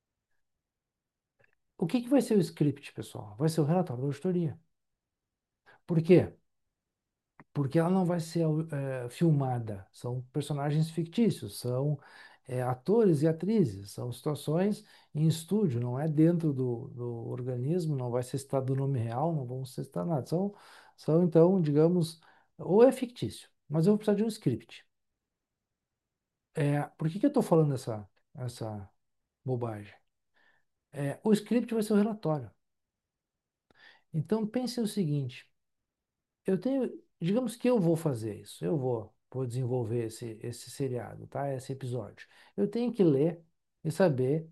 [SPEAKER 1] O que que vai ser o script, pessoal? Vai ser o relatório da auditoria. Por quê? Porque ela não vai ser é, filmada. São personagens fictícios, são é, atores e atrizes, são situações em estúdio, não é dentro do, do organismo, não vai ser citado o nome real, não vão ser citado nada. São, são, então, digamos, ou é fictício, mas eu vou precisar de um script. É, por que que eu estou falando essa, essa bobagem? É, o script vai ser o relatório. Então, pense o seguinte. Eu tenho, digamos que eu vou fazer isso, eu vou, vou desenvolver esse, esse seriado, tá? Esse episódio. Eu tenho que ler, e saber,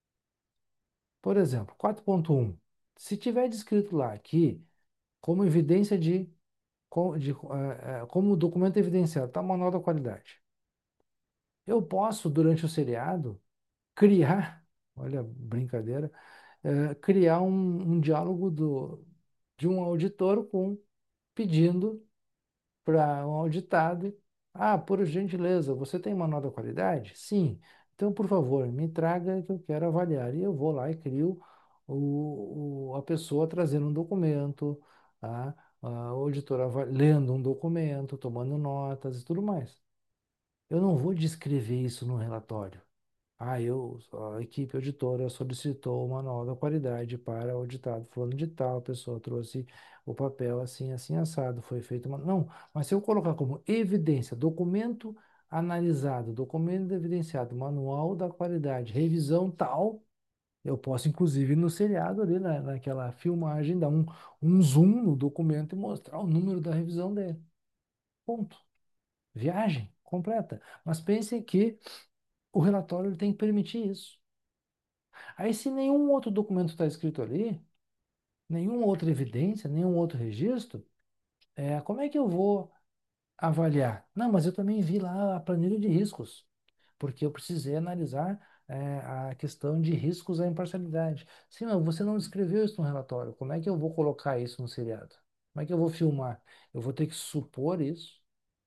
[SPEAKER 1] por exemplo, quatro ponto um. Se tiver descrito lá que, como evidência de, co- de, eh, eh, como documento evidenciado, está manual da qualidade. Eu posso, durante o seriado, criar, olha, brincadeira, eh, criar um, um diálogo do, de um auditor com pedindo para um auditado, ah, por gentileza, você tem manual da qualidade? Sim. Então, por favor, me traga que eu quero avaliar. E eu vou lá e crio o, o- a pessoa trazendo um documento, a, a auditora ava- lendo um documento, tomando notas e tudo mais. Eu não vou descrever isso no relatório. Ah, eu, a equipe auditora solicitou o manual da qualidade para o auditado fulano de tal, a pessoa trouxe o papel assim, assim, assado, foi feito uma... Não, mas se eu colocar como evidência, documento analisado, documento evidenciado, manual da qualidade, revisão tal, eu posso, inclusive, no seriado ali, na, naquela filmagem, dar um, um zoom no documento e mostrar o número da revisão dele. Ponto. Viagem completa. Mas pense que o relatório ele tem que permitir isso. Aí, se nenhum outro documento está escrito ali, nenhuma outra evidência, nenhum outro registro, é, como é que eu vou avaliar? Não, mas eu também vi lá a planilha de riscos, porque eu precisei analisar, é, a questão de riscos à imparcialidade. Sim, mas você não descreveu isso no relatório. Como é que eu vou colocar isso no seriado? Como é que eu vou filmar? Eu vou ter que supor isso,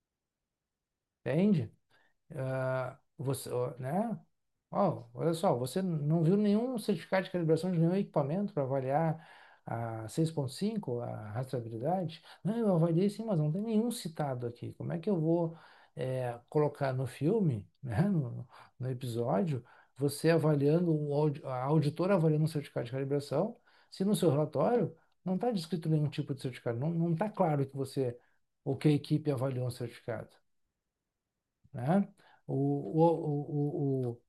[SPEAKER 1] entende? Ah, você, ó, né? Ó, olha só, você não viu nenhum certificado de calibração de nenhum equipamento para avaliar a seis ponto cinco, a rastreabilidade? Não, eu avaliei sim, mas não tem nenhum citado aqui. Como é que eu vou é, colocar no filme, né, no, no episódio, você avaliando, o audi- a auditora avaliando um certificado de calibração, se no seu relatório não está descrito nenhum tipo de certificado, não não está claro que você, ou que a equipe avaliou um certificado, né? O, o, o, o,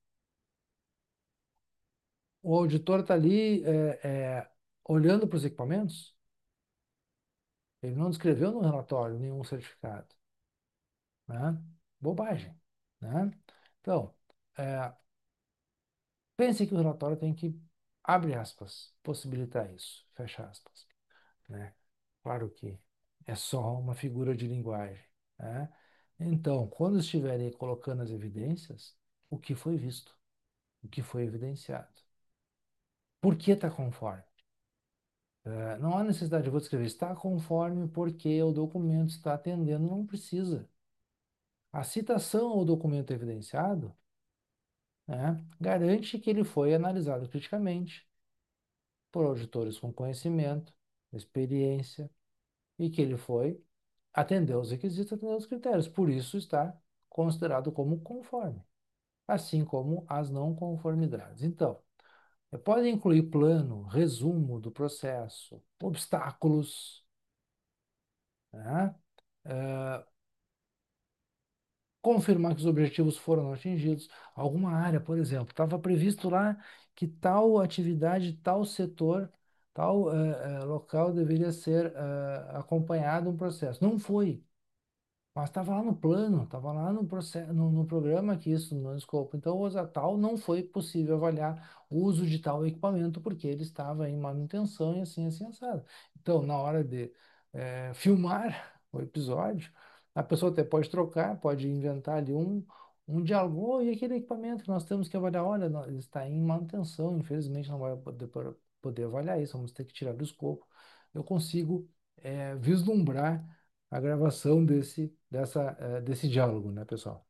[SPEAKER 1] o auditor está ali é, é, olhando para os equipamentos, ele não descreveu no relatório nenhum certificado, né? Bobagem, né? Então, é, pense que o relatório tem que, abre aspas, possibilitar isso, fecha aspas, né? Claro que é só uma figura de linguagem, né? Então, quando estiverem colocando as evidências, o que foi visto, o que foi evidenciado, por que está conforme? É, não há necessidade, eu vou descrever, está conforme porque o documento está atendendo, não precisa. A citação ao documento evidenciado, né, garante que ele foi analisado criticamente por auditores com conhecimento, experiência, e que ele foi atender os requisitos, atender os critérios. Por isso está considerado como conforme, assim como as não conformidades. Então, pode incluir plano, resumo do processo, obstáculos, né? É, confirmar que os objetivos foram atingidos. Alguma área, por exemplo, estava previsto lá que tal atividade, tal setor, tal eh, eh, local deveria ser eh, acompanhado um processo. Não foi. Mas estava lá no plano, estava lá no, processo, no, no programa que isso no escopo. Então, o tal não foi possível avaliar o uso de tal equipamento porque ele estava em manutenção e assim, assim, assado. Então, na hora de eh, filmar o episódio, a pessoa até pode trocar, pode inventar ali um, um diálogo. "Oh, e aquele equipamento que nós temos que avaliar? Olha, nó- ele está em manutenção, infelizmente não vai poder, poder avaliar isso, vamos ter que tirar do escopo." Eu consigo eh, vislumbrar a gravação desse, dessa, eh, desse diálogo, né, pessoal?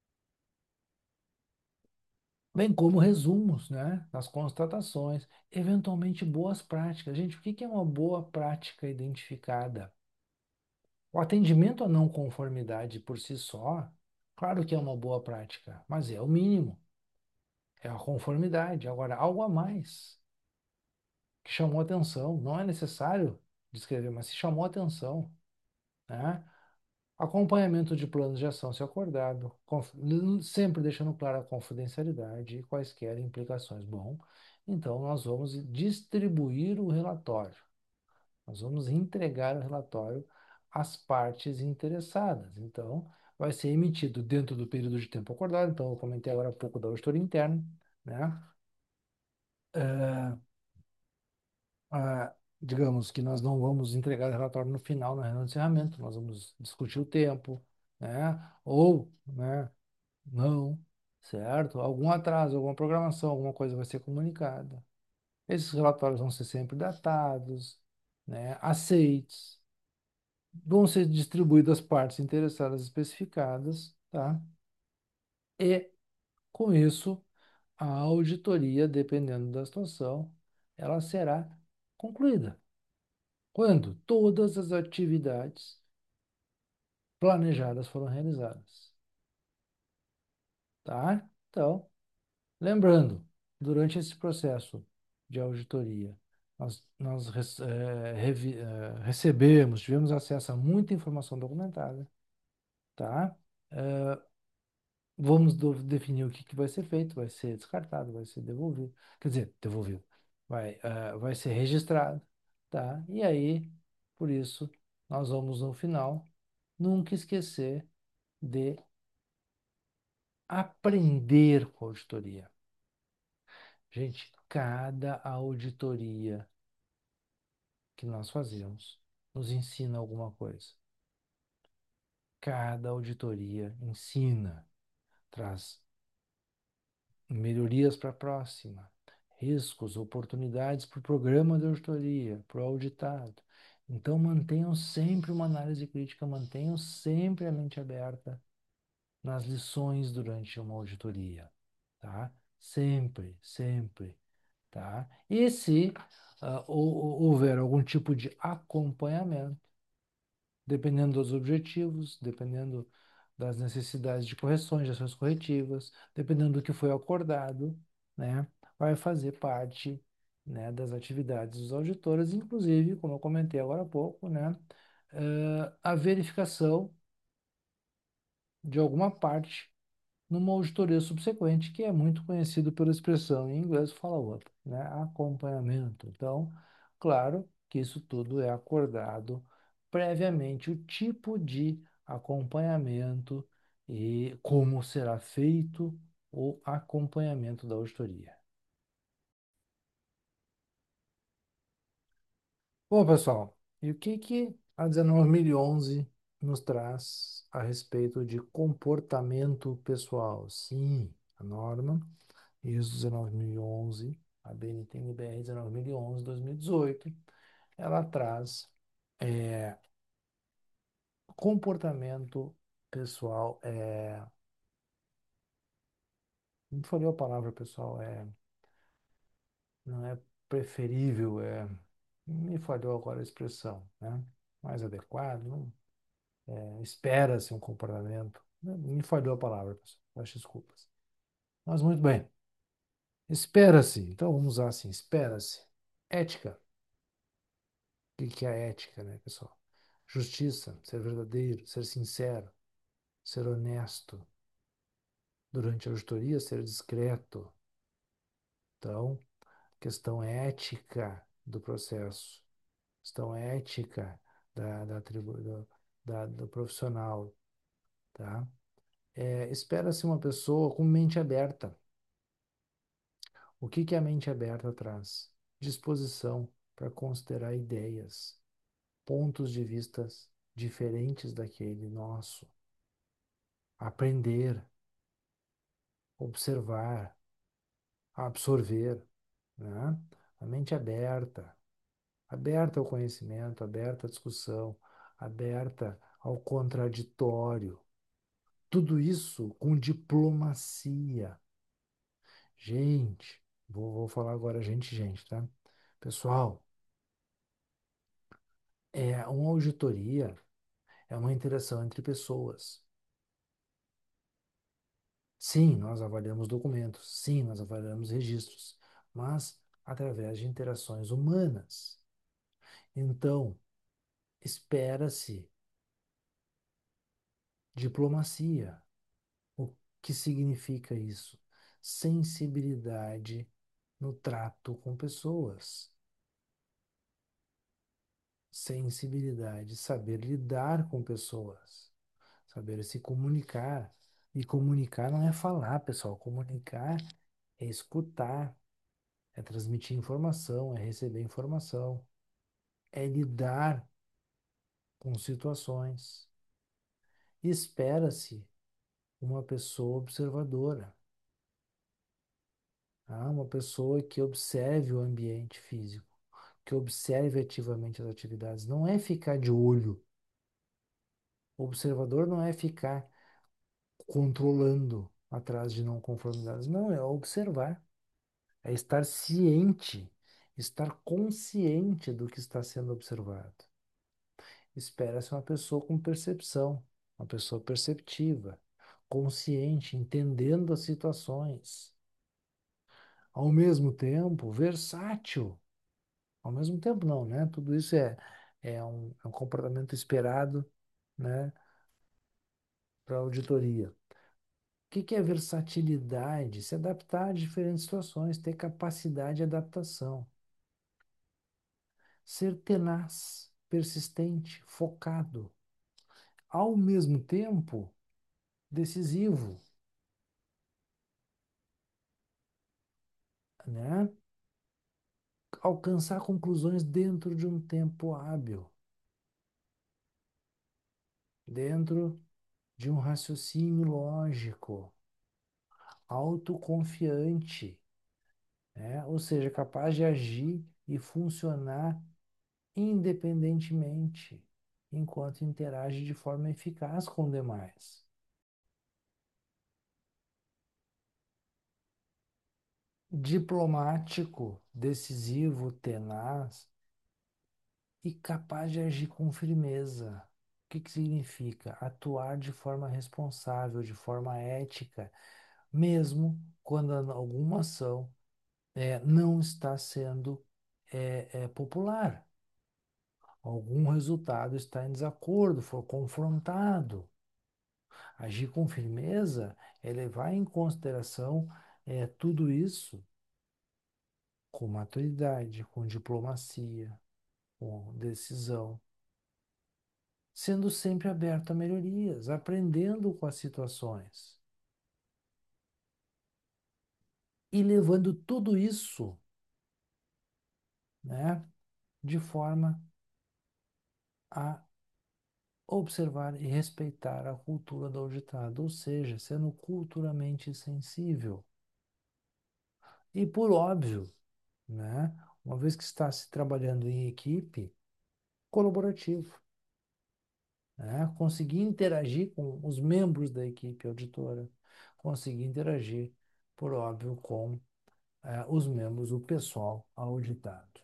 [SPEAKER 1] Bem como resumos, né, das constatações, eventualmente boas práticas. Gente, o que que é uma boa prática identificada? O atendimento à não conformidade por si só, claro que é uma boa prática, mas é o mínimo, é a conformidade. Agora, algo a mais que chamou atenção, não é necessário descrever, mas se chamou atenção, né? Acompanhamento de planos de ação, se acordado, conf- sempre deixando clara a confidencialidade e quaisquer implicações. Bom, então nós vamos distribuir o relatório, nós vamos entregar o relatório às partes interessadas. Então, vai ser emitido dentro do período de tempo acordado. Então, eu comentei agora há pouco da auditoria interna. né? É, ah, digamos que nós não vamos entregar o relatório no final, na reunião de encerramento, nós vamos discutir o tempo, né? Ou, né? Não, certo? Algum atraso, alguma programação, alguma coisa vai ser comunicada. Esses relatórios vão ser sempre datados, né? Aceitos, vão ser distribuídos às partes interessadas especificadas, tá? E, com isso, a auditoria, dependendo da situação, ela será concluída. Quando todas as atividades planejadas foram realizadas, tá? Então, lembrando, durante esse processo de auditoria, nós, nós rece- eh, revi- eh, recebemos, tivemos acesso a muita informação documentada, tá? Eh, Vamos do- definir o que, que vai ser feito, vai ser descartado, vai ser devolvido, quer dizer, devolvido, vai, eh, vai ser registrado, tá? E aí, por isso, nós vamos no final nunca esquecer de aprender com a auditoria. Gente, cada auditoria que nós fazemos nos ensina alguma coisa. Cada auditoria ensina, traz melhorias para a próxima, riscos, oportunidades para o programa de auditoria, para o auditado. Então, mantenham sempre uma análise crítica, mantenham sempre a mente aberta nas lições durante uma auditoria, tá? Sempre, sempre, tá? E se ah, hou- houver algum tipo de acompanhamento, dependendo dos objetivos, dependendo das necessidades de correções, de ações corretivas, dependendo do que foi acordado, né, vai fazer parte, né, das atividades dos auditores, inclusive, como eu comentei agora há pouco, né, eh, a verificação de alguma parte numa auditoria subsequente, que é muito conhecido pela expressão em inglês follow-up, né? Acompanhamento. Então, claro que isso tudo é acordado previamente, o tipo de acompanhamento e como será feito o acompanhamento da auditoria. Bom, pessoal, e o que que a dezenove mil e onze nos traz a respeito de comportamento pessoal? Sim, a norma ISO dezenove mil e onze, a B N T N B R dezenove mil e onze, dois mil e dezoito, ela traz é, comportamento pessoal, é, me falhou a palavra pessoal, é, não é preferível, é, me falhou agora a expressão, né? Mais adequado, não, é, espera-se um comportamento, né? Me falhou a palavra, pessoal, peço desculpas. Mas muito bem, espera-se, então vamos usar assim, espera-se, ética. O que que é a ética, né, pessoal? Justiça, ser verdadeiro, ser sincero, ser honesto. Durante a auditoria, ser discreto. Então, questão ética do processo, questão ética da, da, tribu, do, da- do profissional, tá? É, espera-se uma pessoa com mente aberta. O que que a mente aberta traz? Disposição para considerar ideias, pontos de vistas diferentes daquele nosso, aprender, observar, absorver, né? A mente aberta, aberta ao conhecimento, aberta à discussão, aberta ao contraditório. Tudo isso com diplomacia. Gente, vou, vou falar agora gente, gente, tá? Pessoal, é uma auditoria, é uma interação entre pessoas. Sim, nós avaliamos documentos, sim, nós avaliamos registros, mas através de interações humanas. Então, espera-se diplomacia. O que significa isso? Sensibilidade no trato com pessoas. Sensibilidade, saber lidar com pessoas, saber se comunicar. E comunicar não é falar, pessoal. Comunicar é escutar, é transmitir informação, é receber informação, é lidar com situações. Espera-se uma pessoa observadora, tá? Uma pessoa que observe o ambiente físico, que observe ativamente as atividades. Não é ficar de olho. O observador não é ficar controlando atrás de não conformidades. Não, é observar. É estar ciente, estar consciente do que está sendo observado. Espera-se uma pessoa com percepção, uma pessoa perceptiva, consciente, entendendo as situações. Ao mesmo tempo, versátil. Ao mesmo tempo, não, né? Tudo isso é, é um, é um comportamento esperado, né, para a auditoria. O que que é versatilidade? Se adaptar a diferentes situações, ter capacidade de adaptação. Ser tenaz, persistente, focado. Ao mesmo tempo, decisivo, né? Alcançar conclusões dentro de um tempo hábil, dentro de um raciocínio lógico, autoconfiante, né? Ou seja, capaz de agir e funcionar independentemente, enquanto interage de forma eficaz com demais. Diplomático, decisivo, tenaz e capaz de agir com firmeza. O que que significa? Atuar de forma responsável, de forma ética, mesmo quando alguma ação é, não está sendo é, é, popular. Algum resultado está em desacordo, for confrontado. Agir com firmeza é levar em consideração é, tudo isso com maturidade, com diplomacia, com decisão, sendo sempre aberto a melhorias, aprendendo com as situações e levando tudo isso, né, de forma a observar e respeitar a cultura do auditado, ou seja, sendo culturalmente sensível. E por óbvio, né, uma vez que está se trabalhando em equipe, colaborativo, né, conseguir interagir com os membros da equipe auditora, conseguir interagir, por óbvio, com eh, os membros, o pessoal auditado.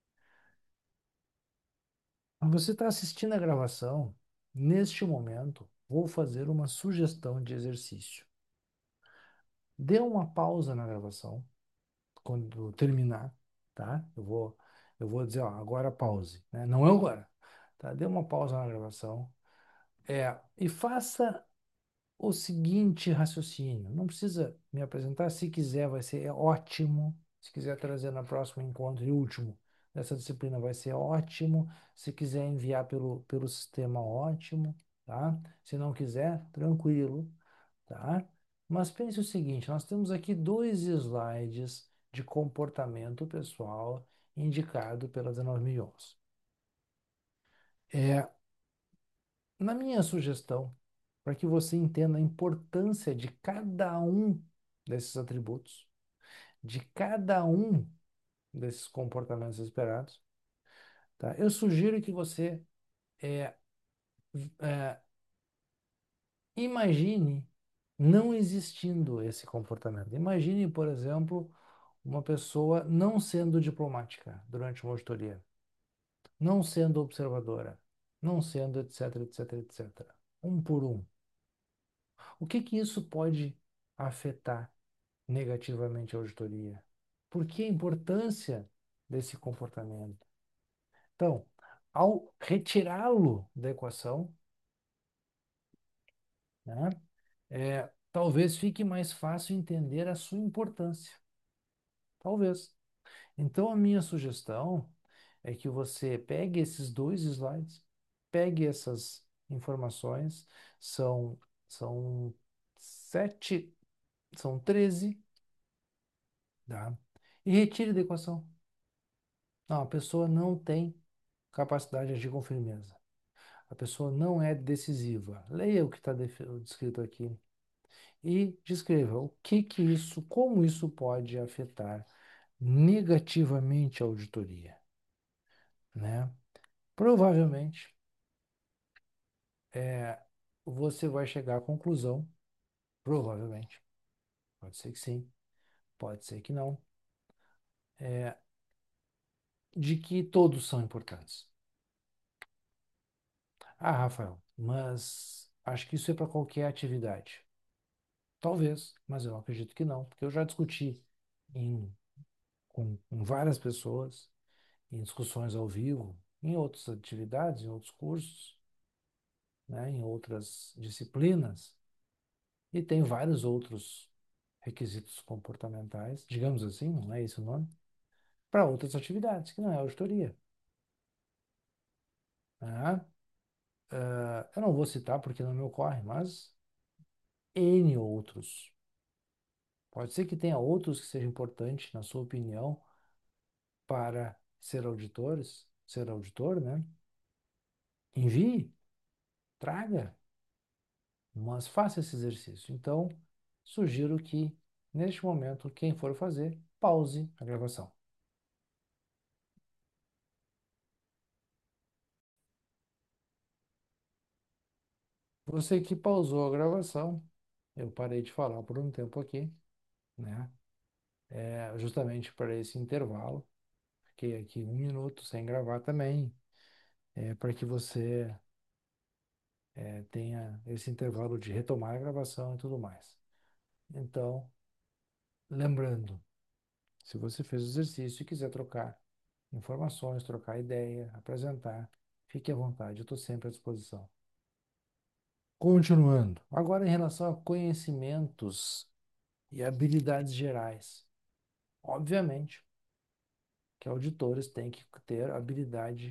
[SPEAKER 1] Você está assistindo a gravação, neste momento, vou fazer uma sugestão de exercício. Dê uma pausa na gravação, quando terminar, tá? Eu vou, eu vou dizer, ó, agora pause, né? Não é agora, tá? Dê uma pausa na gravação, é, e faça o seguinte raciocínio. Não precisa me apresentar, se quiser vai ser ótimo. Se quiser trazer na próximo encontro e último dessa disciplina vai ser ótimo. Se quiser enviar pelo, pelo sistema, ótimo, tá? Se não quiser, tranquilo, tá? Mas pense o seguinte, nós temos aqui dois slides de comportamento pessoal indicado pela dezenove mil e onze. É, na minha sugestão, para que você entenda a importância de cada um desses atributos, de cada um desses comportamentos esperados, tá? Eu sugiro que você é, é, imagine não existindo esse comportamento. Imagine, por exemplo, uma pessoa não sendo diplomática durante uma auditoria, não sendo observadora, não sendo etc, etc, etcétera. Um por um. O que que isso pode afetar negativamente a auditoria? Por que a importância desse comportamento? Então, ao retirá-lo da equação, né, é, talvez fique mais fácil entender a sua importância. Talvez. Então, a minha sugestão é que você pegue esses dois slides, pegue essas informações, são, são sete, são treze tá? E retire da equação. Não, a pessoa não tem capacidade de agir com firmeza. A pessoa não é decisiva. Leia o que está descrito aqui e descreva o que que isso, como isso pode afetar negativamente a auditoria, né? Provavelmente, é, você vai chegar à conclusão, provavelmente, pode ser que sim, pode ser que não, é, de que todos são importantes. Ah, Rafael, mas acho que isso é para qualquer atividade. Talvez, mas eu acredito que não, porque eu já discuti em, com, com várias pessoas, em discussões ao vivo, em outras atividades, em outros cursos, né, em outras disciplinas, e tem vários outros requisitos comportamentais, digamos assim, não é esse o nome, para outras atividades, que não é auditoria. Né? Ah, eu não vou citar porque não me ocorre, mas N outros. Pode ser que tenha outros que sejam importantes, na sua opinião, para ser auditores, ser auditor, né? Envie, traga, mas faça esse exercício. Então, sugiro que, neste momento, quem for fazer, pause a gravação. Você que pausou a gravação, eu parei de falar por um tempo aqui, né? É, justamente para esse intervalo. Fiquei aqui um minuto sem gravar também, é, para que você é, tenha esse intervalo de retomar a gravação e tudo mais. Então, lembrando, se você fez o exercício e quiser trocar informações, trocar ideia, apresentar, fique à vontade, eu estou sempre à disposição. Continuando. Agora, em relação a conhecimentos e habilidades gerais. Obviamente que auditores têm que ter habilidade,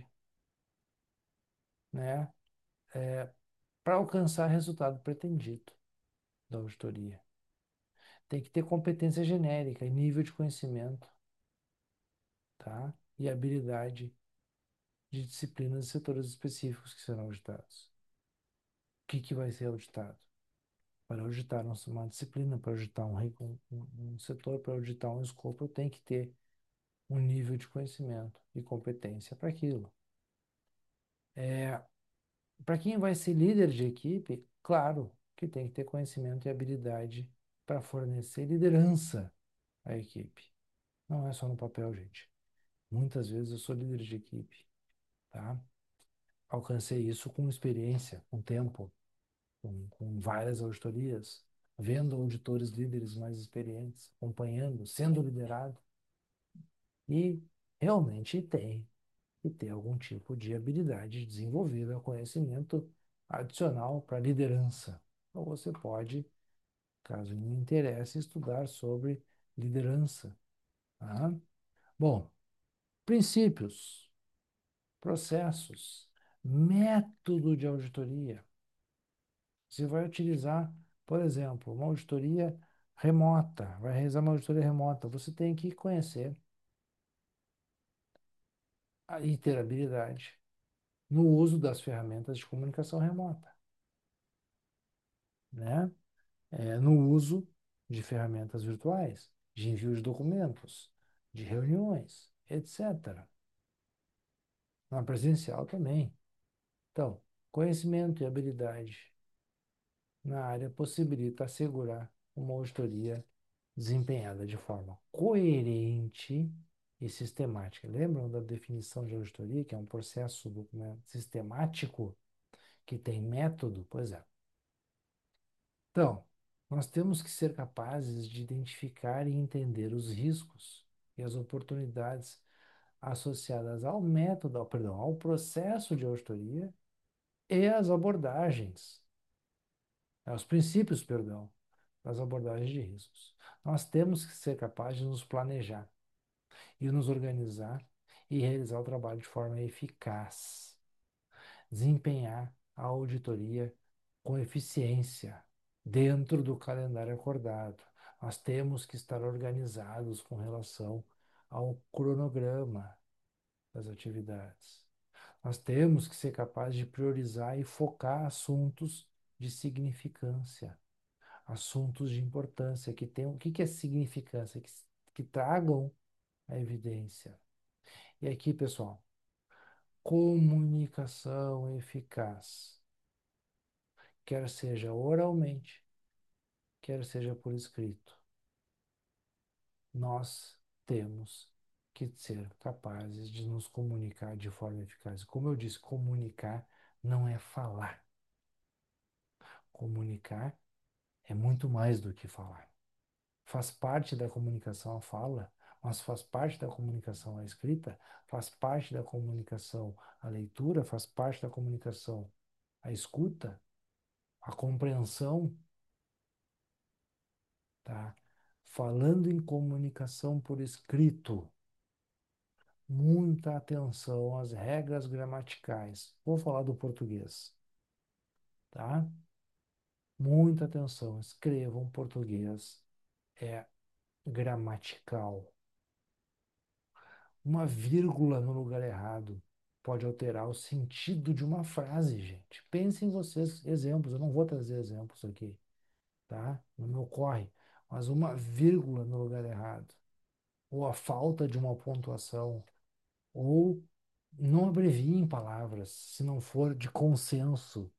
[SPEAKER 1] né, para alcançar o resultado pretendido da auditoria. Tem que ter competência genérica e nível de conhecimento, tá? E habilidade de disciplinas e setores específicos que serão auditados. O que que vai ser auditado? Para auditar uma disciplina, para auditar um, um, um setor, para auditar um escopo, eu tenho que ter um nível de conhecimento e competência para aquilo. É, para quem vai ser líder de equipe, claro que tem que ter conhecimento e habilidade para fornecer liderança à equipe. Não é só no papel, gente. Muitas vezes eu sou líder de equipe, tá? Alcancei isso com experiência, com tempo, com, com várias auditorias, vendo auditores líderes mais experientes, acompanhando, sendo liderado. E realmente tem que ter algum tipo de habilidade desenvolvida, conhecimento adicional para liderança. Ou você pode, caso lhe interesse, estudar sobre liderança. Tá? Bom, princípios, processos, método de auditoria. Você vai utilizar, por exemplo, uma auditoria remota, vai realizar uma auditoria remota. Você tem que conhecer a- e ter habilidade no uso das ferramentas de comunicação remota, né? É, no uso de ferramentas virtuais, de envio de documentos, de reuniões, etcétera. Na presencial também. Então, conhecimento e habilidade na área possibilita assegurar uma auditoria desempenhada de forma coerente e sistemática. Lembram da definição de auditoria, que é um processo documento sistemático que tem método? Pois é. Então, nós temos que ser capazes de identificar e entender os riscos e as oportunidades associadas ao método, ao, perdão, ao processo de auditoria e às abordagens, aos princípios, perdão, das abordagens de riscos. Nós temos que ser capazes de nos planejar e nos organizar e realizar o trabalho de forma eficaz, desempenhar a auditoria com eficiência dentro do calendário acordado. Nós temos que estar organizados com relação ao cronograma das atividades. Nós temos que ser capazes de priorizar e focar assuntos de significância, assuntos de importância, que tenham, o que que é significância? Que, que tragam a evidência. E aqui, pessoal, comunicação eficaz, quer seja oralmente, quer seja por escrito, nós temos que ser capazes de nos comunicar de forma eficaz. Como eu disse, comunicar não é falar. Comunicar é muito mais do que falar. Faz parte da comunicação a fala, mas faz parte da comunicação a escrita, faz parte da comunicação a leitura, faz parte da comunicação a escuta, a compreensão, tá? Falando em comunicação por escrito, muita atenção às regras gramaticais. Vou falar do português, tá? Muita atenção. Escrevam português. É gramatical. Uma vírgula no lugar errado pode alterar o sentido de uma frase, gente. Pensem vocês, exemplos. Eu não vou trazer exemplos aqui, tá? Não me ocorre. Mas uma vírgula no lugar errado, ou a falta de uma pontuação, ou não abreviem palavras, se não for de consenso,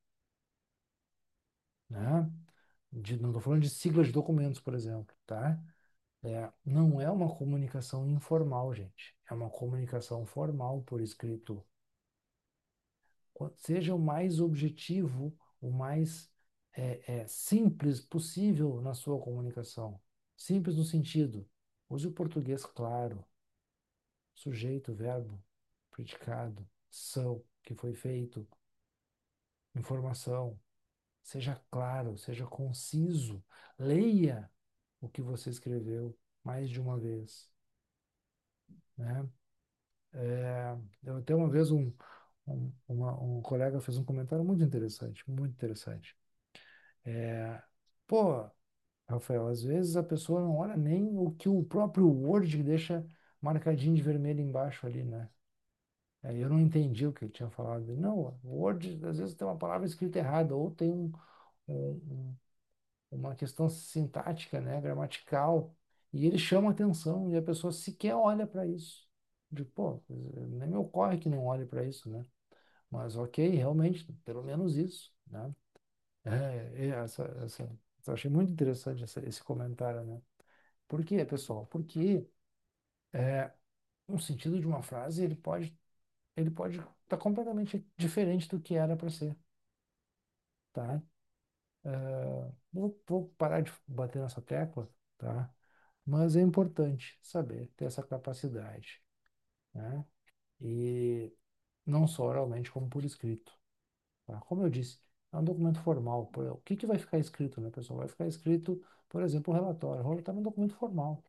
[SPEAKER 1] né? De, não estou falando de siglas de documentos, por exemplo, tá? É, não é uma comunicação informal, gente. É uma comunicação formal por escrito. Qu- Seja o mais objetivo, o mais é, é, simples possível na sua comunicação. Simples no sentido, use o português claro, sujeito, verbo, predicado, ação, que foi feito, informação. Seja claro, seja conciso. Leia o que você escreveu mais de uma vez, né? É, eu até uma vez um, um, uma- um colega fez um comentário muito interessante, muito interessante. É, pô, Rafael, às vezes a pessoa não olha nem o que o próprio Word deixa marcadinho de vermelho embaixo ali, né? Aí eu não entendi o que ele tinha falado. Não, o Word às vezes tem uma palavra escrita errada, ou tem um, um- um- uma questão sintática, né, gramatical, e ele chama atenção e a pessoa sequer olha para isso. De, pô, nem me ocorre que não olhe para isso, né? Mas ok, realmente, pelo menos isso, né? É, é, essa, essa, eu achei muito interessante essa- esse comentário, né? Por quê, pessoal? Porque é, um sentido de uma frase ele pode ele pode estar completamente diferente do que era para ser, tá? É, vou, vou parar de bater nessa tecla, tá? Mas é importante saber ter essa capacidade, né? E não só oralmente, como por escrito, tá? Como eu disse, é um documento formal. Por- O que que vai ficar escrito, né, pessoal? Vai ficar escrito, por exemplo, o relatório. O relatório é um documento formal,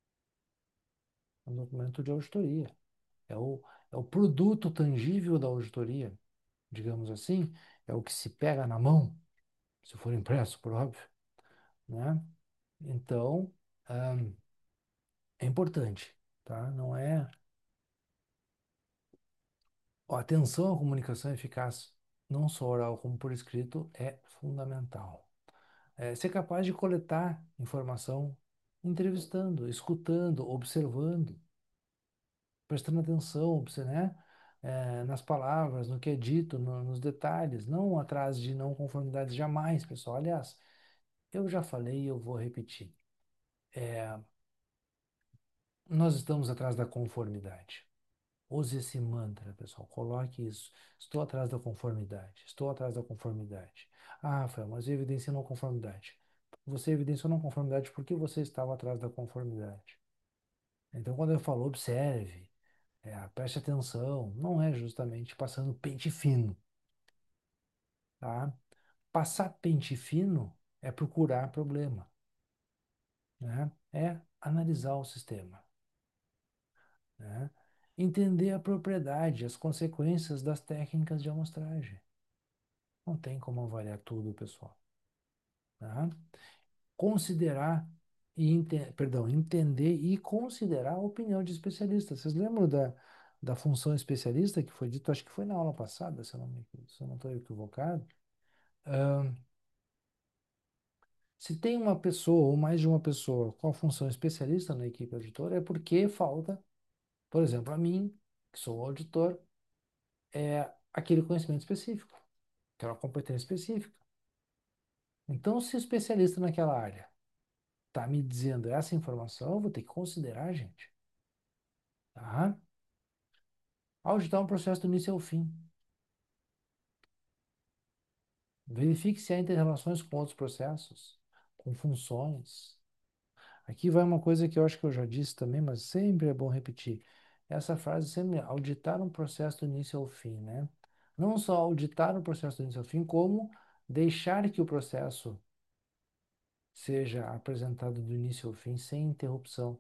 [SPEAKER 1] é um documento de auditoria. É o, é o produto tangível da auditoria, digamos assim, é o que se pega na mão, se for impresso, por óbvio, né? Então, ahn, é importante, tá? Não é... Ó, atenção à comunicação eficaz, não só oral como por escrito, é fundamental. É, ser capaz de coletar informação entrevistando, escutando, observando, prestando atenção, obse- né? É, nas palavras, no que é dito, no- nos detalhes, não atrás de não conformidades, jamais, pessoal. Aliás, eu já falei e eu vou repetir. Nós estamos atrás da conformidade. Use esse mantra, pessoal. Coloque isso. Estou atrás da conformidade. Estou atrás da conformidade. Ah, Rafael, mas eu evidenciei não conformidade. Você evidenciou não conformidade porque você estava atrás da conformidade. Então, quando eu falo observe, é, preste atenção, não é justamente passando pente fino, tá? Passar pente fino é procurar problema, né? É analisar o sistema, né? Entender a propriedade, as consequências das técnicas de amostragem. Não tem como avaliar tudo, pessoal, tá? Considerar e ente- perdão, entender e considerar a opinião de especialistas. Vocês lembram da, da função especialista que foi dito, acho que foi na aula passada, se eu não me, se eu não estou equivocado. Ahn, Se tem uma pessoa ou mais de uma pessoa com a função especialista na equipe auditora, é porque falta, por exemplo, a mim, que sou o auditor, é aquele conhecimento específico, aquela competência específica. Então, se o especialista naquela área está me dizendo essa informação, eu vou ter que considerar, gente. Tá? Auditar um processo do início ao fim. Verifique se há inter-relações com outros processos, com funções. Aqui vai uma coisa que eu acho que eu já disse também, mas sempre é bom repetir. Essa frase sempre é auditar um processo do início ao fim, né? Não só auditar o processo do início ao fim, como deixar que o processo seja apresentado do início ao fim sem interrupção,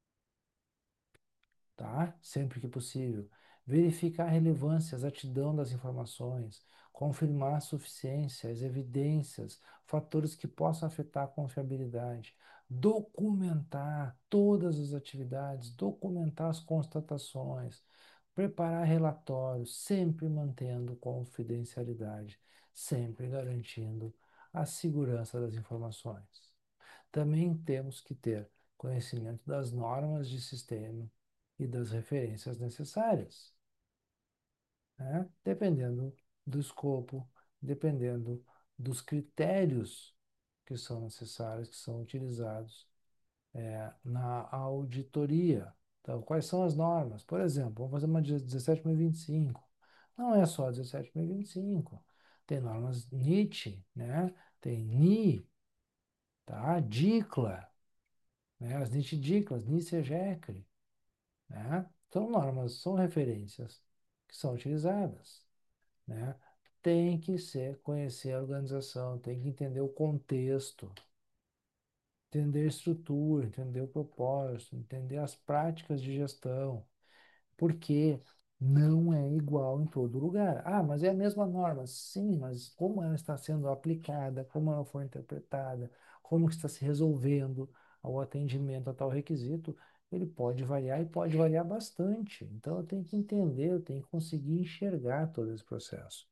[SPEAKER 1] tá? Sempre que possível. Verificar a relevância, a exatidão das informações, confirmar a suficiência, as evidências, fatores que possam afetar a confiabilidade, documentar todas as atividades, documentar as constatações, preparar relatórios, sempre mantendo confidencialidade, sempre garantindo a segurança das informações. Também temos que ter conhecimento das normas de sistema e das referências necessárias, né? Dependendo do escopo, dependendo dos critérios que são necessários, que são utilizados é, na auditoria. Então, quais são as normas? Por exemplo, vamos fazer uma de dezessete mil e vinte e cinco. Não é só dezessete mil e vinte e cinco. Tem normas NIT, né? Tem N I, tá? DICLA, né? As NIT-DICLAS, NICE-GECRE, né? São normas, são referências que são utilizadas, né? Tem que ser, conhecer a organização, tem que entender o contexto, entender a estrutura, entender o propósito, entender as práticas de gestão, porque não é igual em todo lugar. Ah, mas é a mesma norma. Sim, mas como ela está sendo aplicada, como ela foi interpretada, como está se resolvendo o atendimento a tal requisito, ele pode variar e pode variar bastante. Então eu tenho que entender, eu tenho que conseguir enxergar todo esse processo.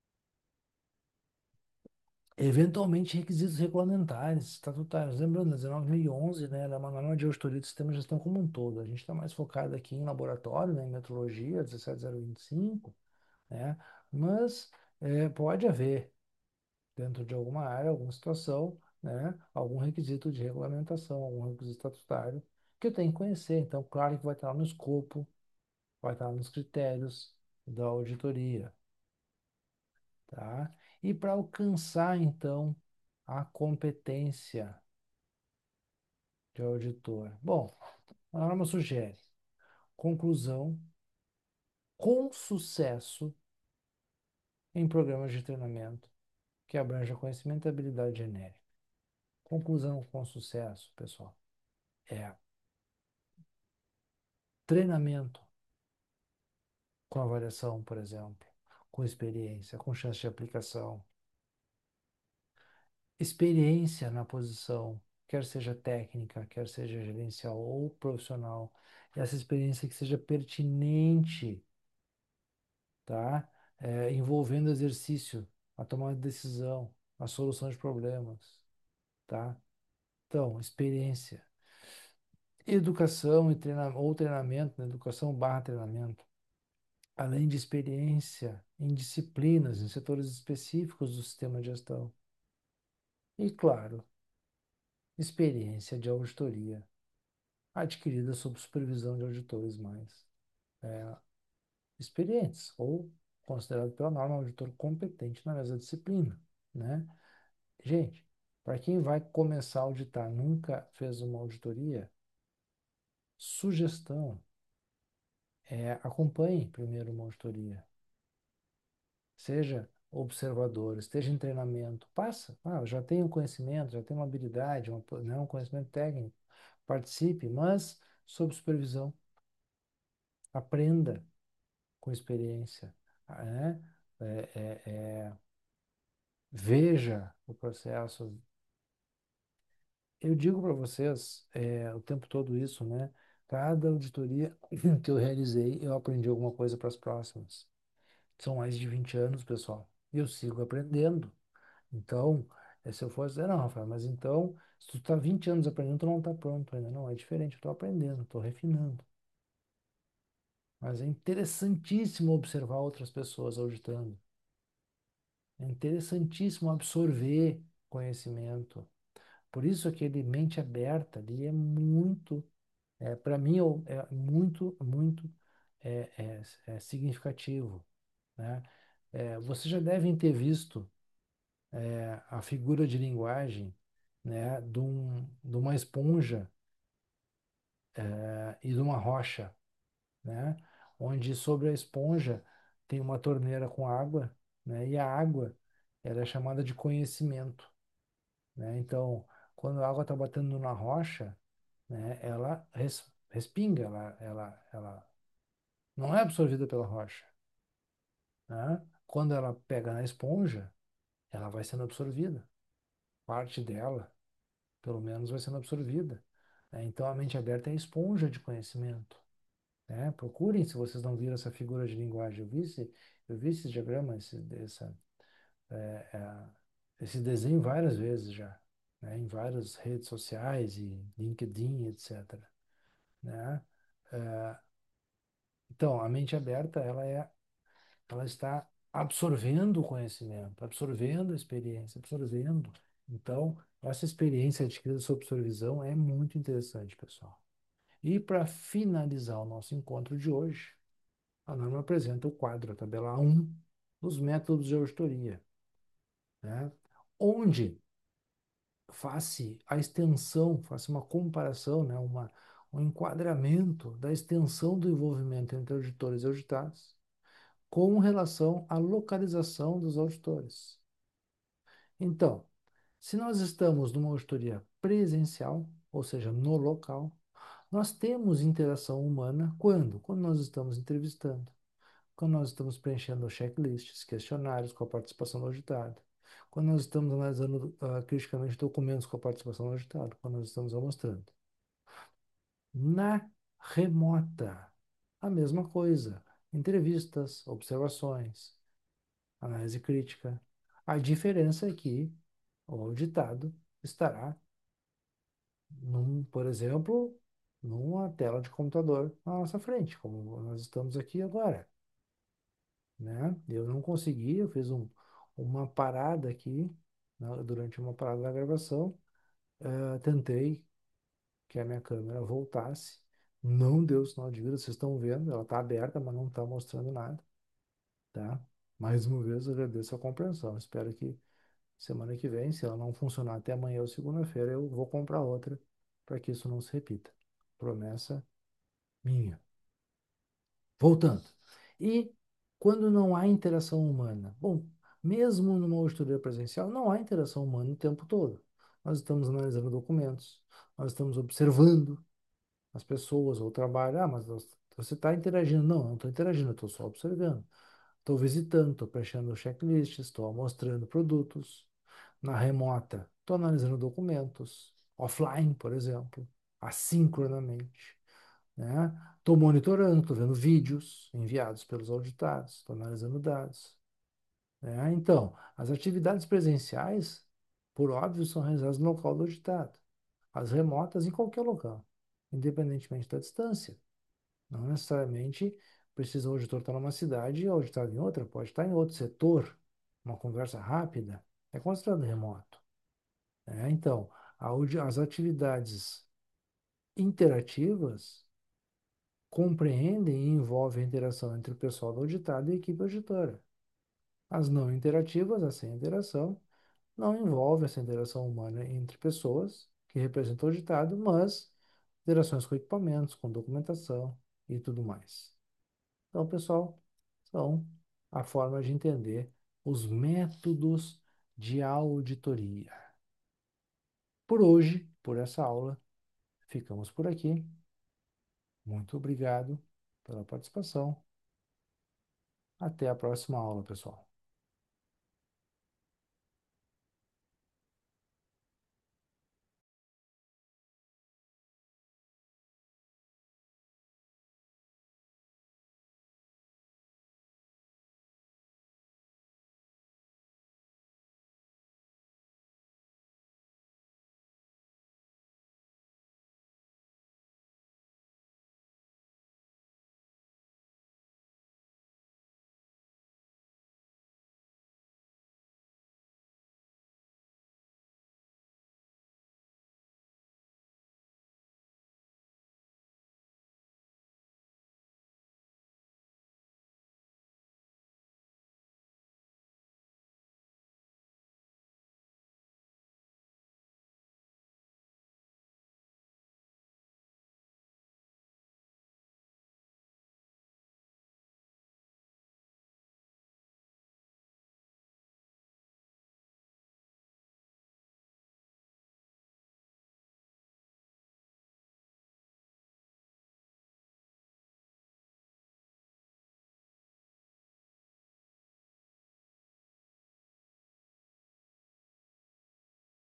[SPEAKER 1] Eventualmente, requisitos regulamentares, estatutários. Lembrando, dezenove mil e onze, né, ela é uma norma de auditoria do sistema de gestão como um todo. A gente está mais focado aqui em laboratório, né, em metrologia, dezessete mil e vinte e cinco, né, mas é, pode haver, dentro de alguma área, alguma situação, né, algum requisito de regulamentação, algum requisito estatutário, que eu tenho que conhecer. Então, claro que vai estar no escopo, vai estar nos critérios da auditoria, tá? E para alcançar, então, a competência de auditor. Bom, a norma sugere conclusão com sucesso em programas de treinamento que abranja conhecimento e habilidade genérica. Conclusão com sucesso, pessoal, é treinamento com avaliação, por exemplo, com experiência, com chance de aplicação, experiência na posição, quer seja técnica, quer seja gerencial ou profissional, essa experiência que seja pertinente, tá? É, envolvendo exercício, a tomada de decisão, a solução de problemas, tá? Então, experiência, educação e treinamento, ou treinamento, né? Educação barra treinamento, além de experiência em disciplinas, em setores específicos do sistema de gestão. E, claro, experiência de auditoria, adquirida sob supervisão de auditores mais é, experientes, ou considerado pela norma auditor competente na mesma disciplina, né? Gente, para quem vai começar a auditar, nunca fez uma auditoria, sugestão é acompanhe primeiro uma auditoria. Seja observador, esteja em treinamento, passa. Ah, eu já tenho conhecimento, já tenho uma habilidade, uma, né, um conhecimento técnico. Participe, mas sob supervisão. Aprenda com experiência, né? É, é, é, é, veja o processo, Eu digo para vocês é, o tempo todo isso, né? Cada auditoria que eu realizei, eu aprendi alguma coisa para as próximas. São mais de vinte anos, pessoal, e eu sigo aprendendo. Então, eh, se eu fosse dizer, não, Rafael, mas então, se tu está vinte anos aprendendo, tu não está pronto ainda. Não, é diferente, eu estou aprendendo, estou refinando. Mas é interessantíssimo observar outras pessoas auditando. É interessantíssimo absorver conhecimento. Por isso, aquele mente aberta ali é muito, é, para mim, eu- é muito, muito é, é, é significativo, né? É, vocês já devem ter visto é, a figura de linguagem, né, de, um, de uma esponja é, e de uma rocha, né, onde sobre a esponja tem uma torneira com água, né, e a água ela é chamada de conhecimento, né? Então, quando a água está batendo na rocha, né, ela res- respinga, ela, ela, ela não é absorvida pela rocha, né? Quando ela pega na esponja, ela vai sendo absorvida, parte dela, pelo menos, vai sendo absorvida, né? Então, a mente aberta é a esponja de conhecimento, né? Procurem se vocês não viram essa figura de linguagem. Eu vi esse, eu vi esse diagrama, esse, essa, é, é, esse desenho várias vezes já, né? Em várias redes sociais e LinkedIn, etcétera, né? É, então, a mente aberta, ela é, ela está absorvendo o conhecimento, absorvendo a experiência, absorvendo. Então, essa experiência adquirida sob supervisão é muito interessante, pessoal. E para finalizar o nosso encontro de hoje, a norma apresenta o quadro, a tabela um dos métodos de auditoria, né? Onde faz-se a extensão, faz uma comparação, né? Uma, um enquadramento da extensão do envolvimento entre auditores e auditados com relação à localização dos auditores. Então, se nós estamos numa auditoria presencial, ou seja, no local, nós temos interação humana quando? Quando nós estamos entrevistando, quando nós estamos preenchendo checklists, questionários com a participação do auditado, quando nós estamos analisando uh, criticamente documentos com a participação do auditado, quando nós estamos amostrando. Na remota, a mesma coisa. Entrevistas, observações, análise crítica. A diferença é que o auditado estará, num, por exemplo, numa tela de computador na nossa frente, como nós estamos aqui agora, né? Eu não consegui, eu fiz um, uma parada aqui, né, durante uma parada da gravação, eh, tentei que a minha câmera voltasse, não deu sinal de vida, vocês estão vendo, ela está aberta, mas não está mostrando nada, tá? Mais uma vez, eu agradeço a compreensão, espero que semana que vem, se ela não funcionar até amanhã ou segunda-feira, eu vou comprar outra para que isso não se repita. Promessa minha. Voltando. E quando não há interação humana? Bom, mesmo numa auditoria presencial, não há interação humana o tempo todo. Nós estamos analisando documentos, nós estamos observando as pessoas ou o trabalho. Ah, mas você está interagindo. Não, não estou interagindo, eu estou só observando. Estou visitando, estou preenchendo checklists, estou mostrando produtos. Na remota, estou analisando documentos, offline, por exemplo, assincronamente, né? Estou monitorando, estou vendo vídeos enviados pelos auditados, estou analisando dados, né? Então, as atividades presenciais, por óbvio, são realizadas no local do auditado. As remotas, em qualquer local, independentemente da distância. Não necessariamente precisa o auditor estar numa cidade e o auditado em outra, pode estar em outro setor, uma conversa rápida, é considerado remoto. É, então, audi- as atividades interativas compreendem e envolvem a interação entre o pessoal do auditado e a equipe auditora. As não interativas, a sem interação, não envolvem essa interação humana entre pessoas que representam o auditado, mas interações com equipamentos, com documentação e tudo mais. Então, pessoal, são a forma de entender os métodos de auditoria. Por hoje, por essa aula, ficamos por aqui. Muito obrigado pela participação. Até a próxima aula, pessoal.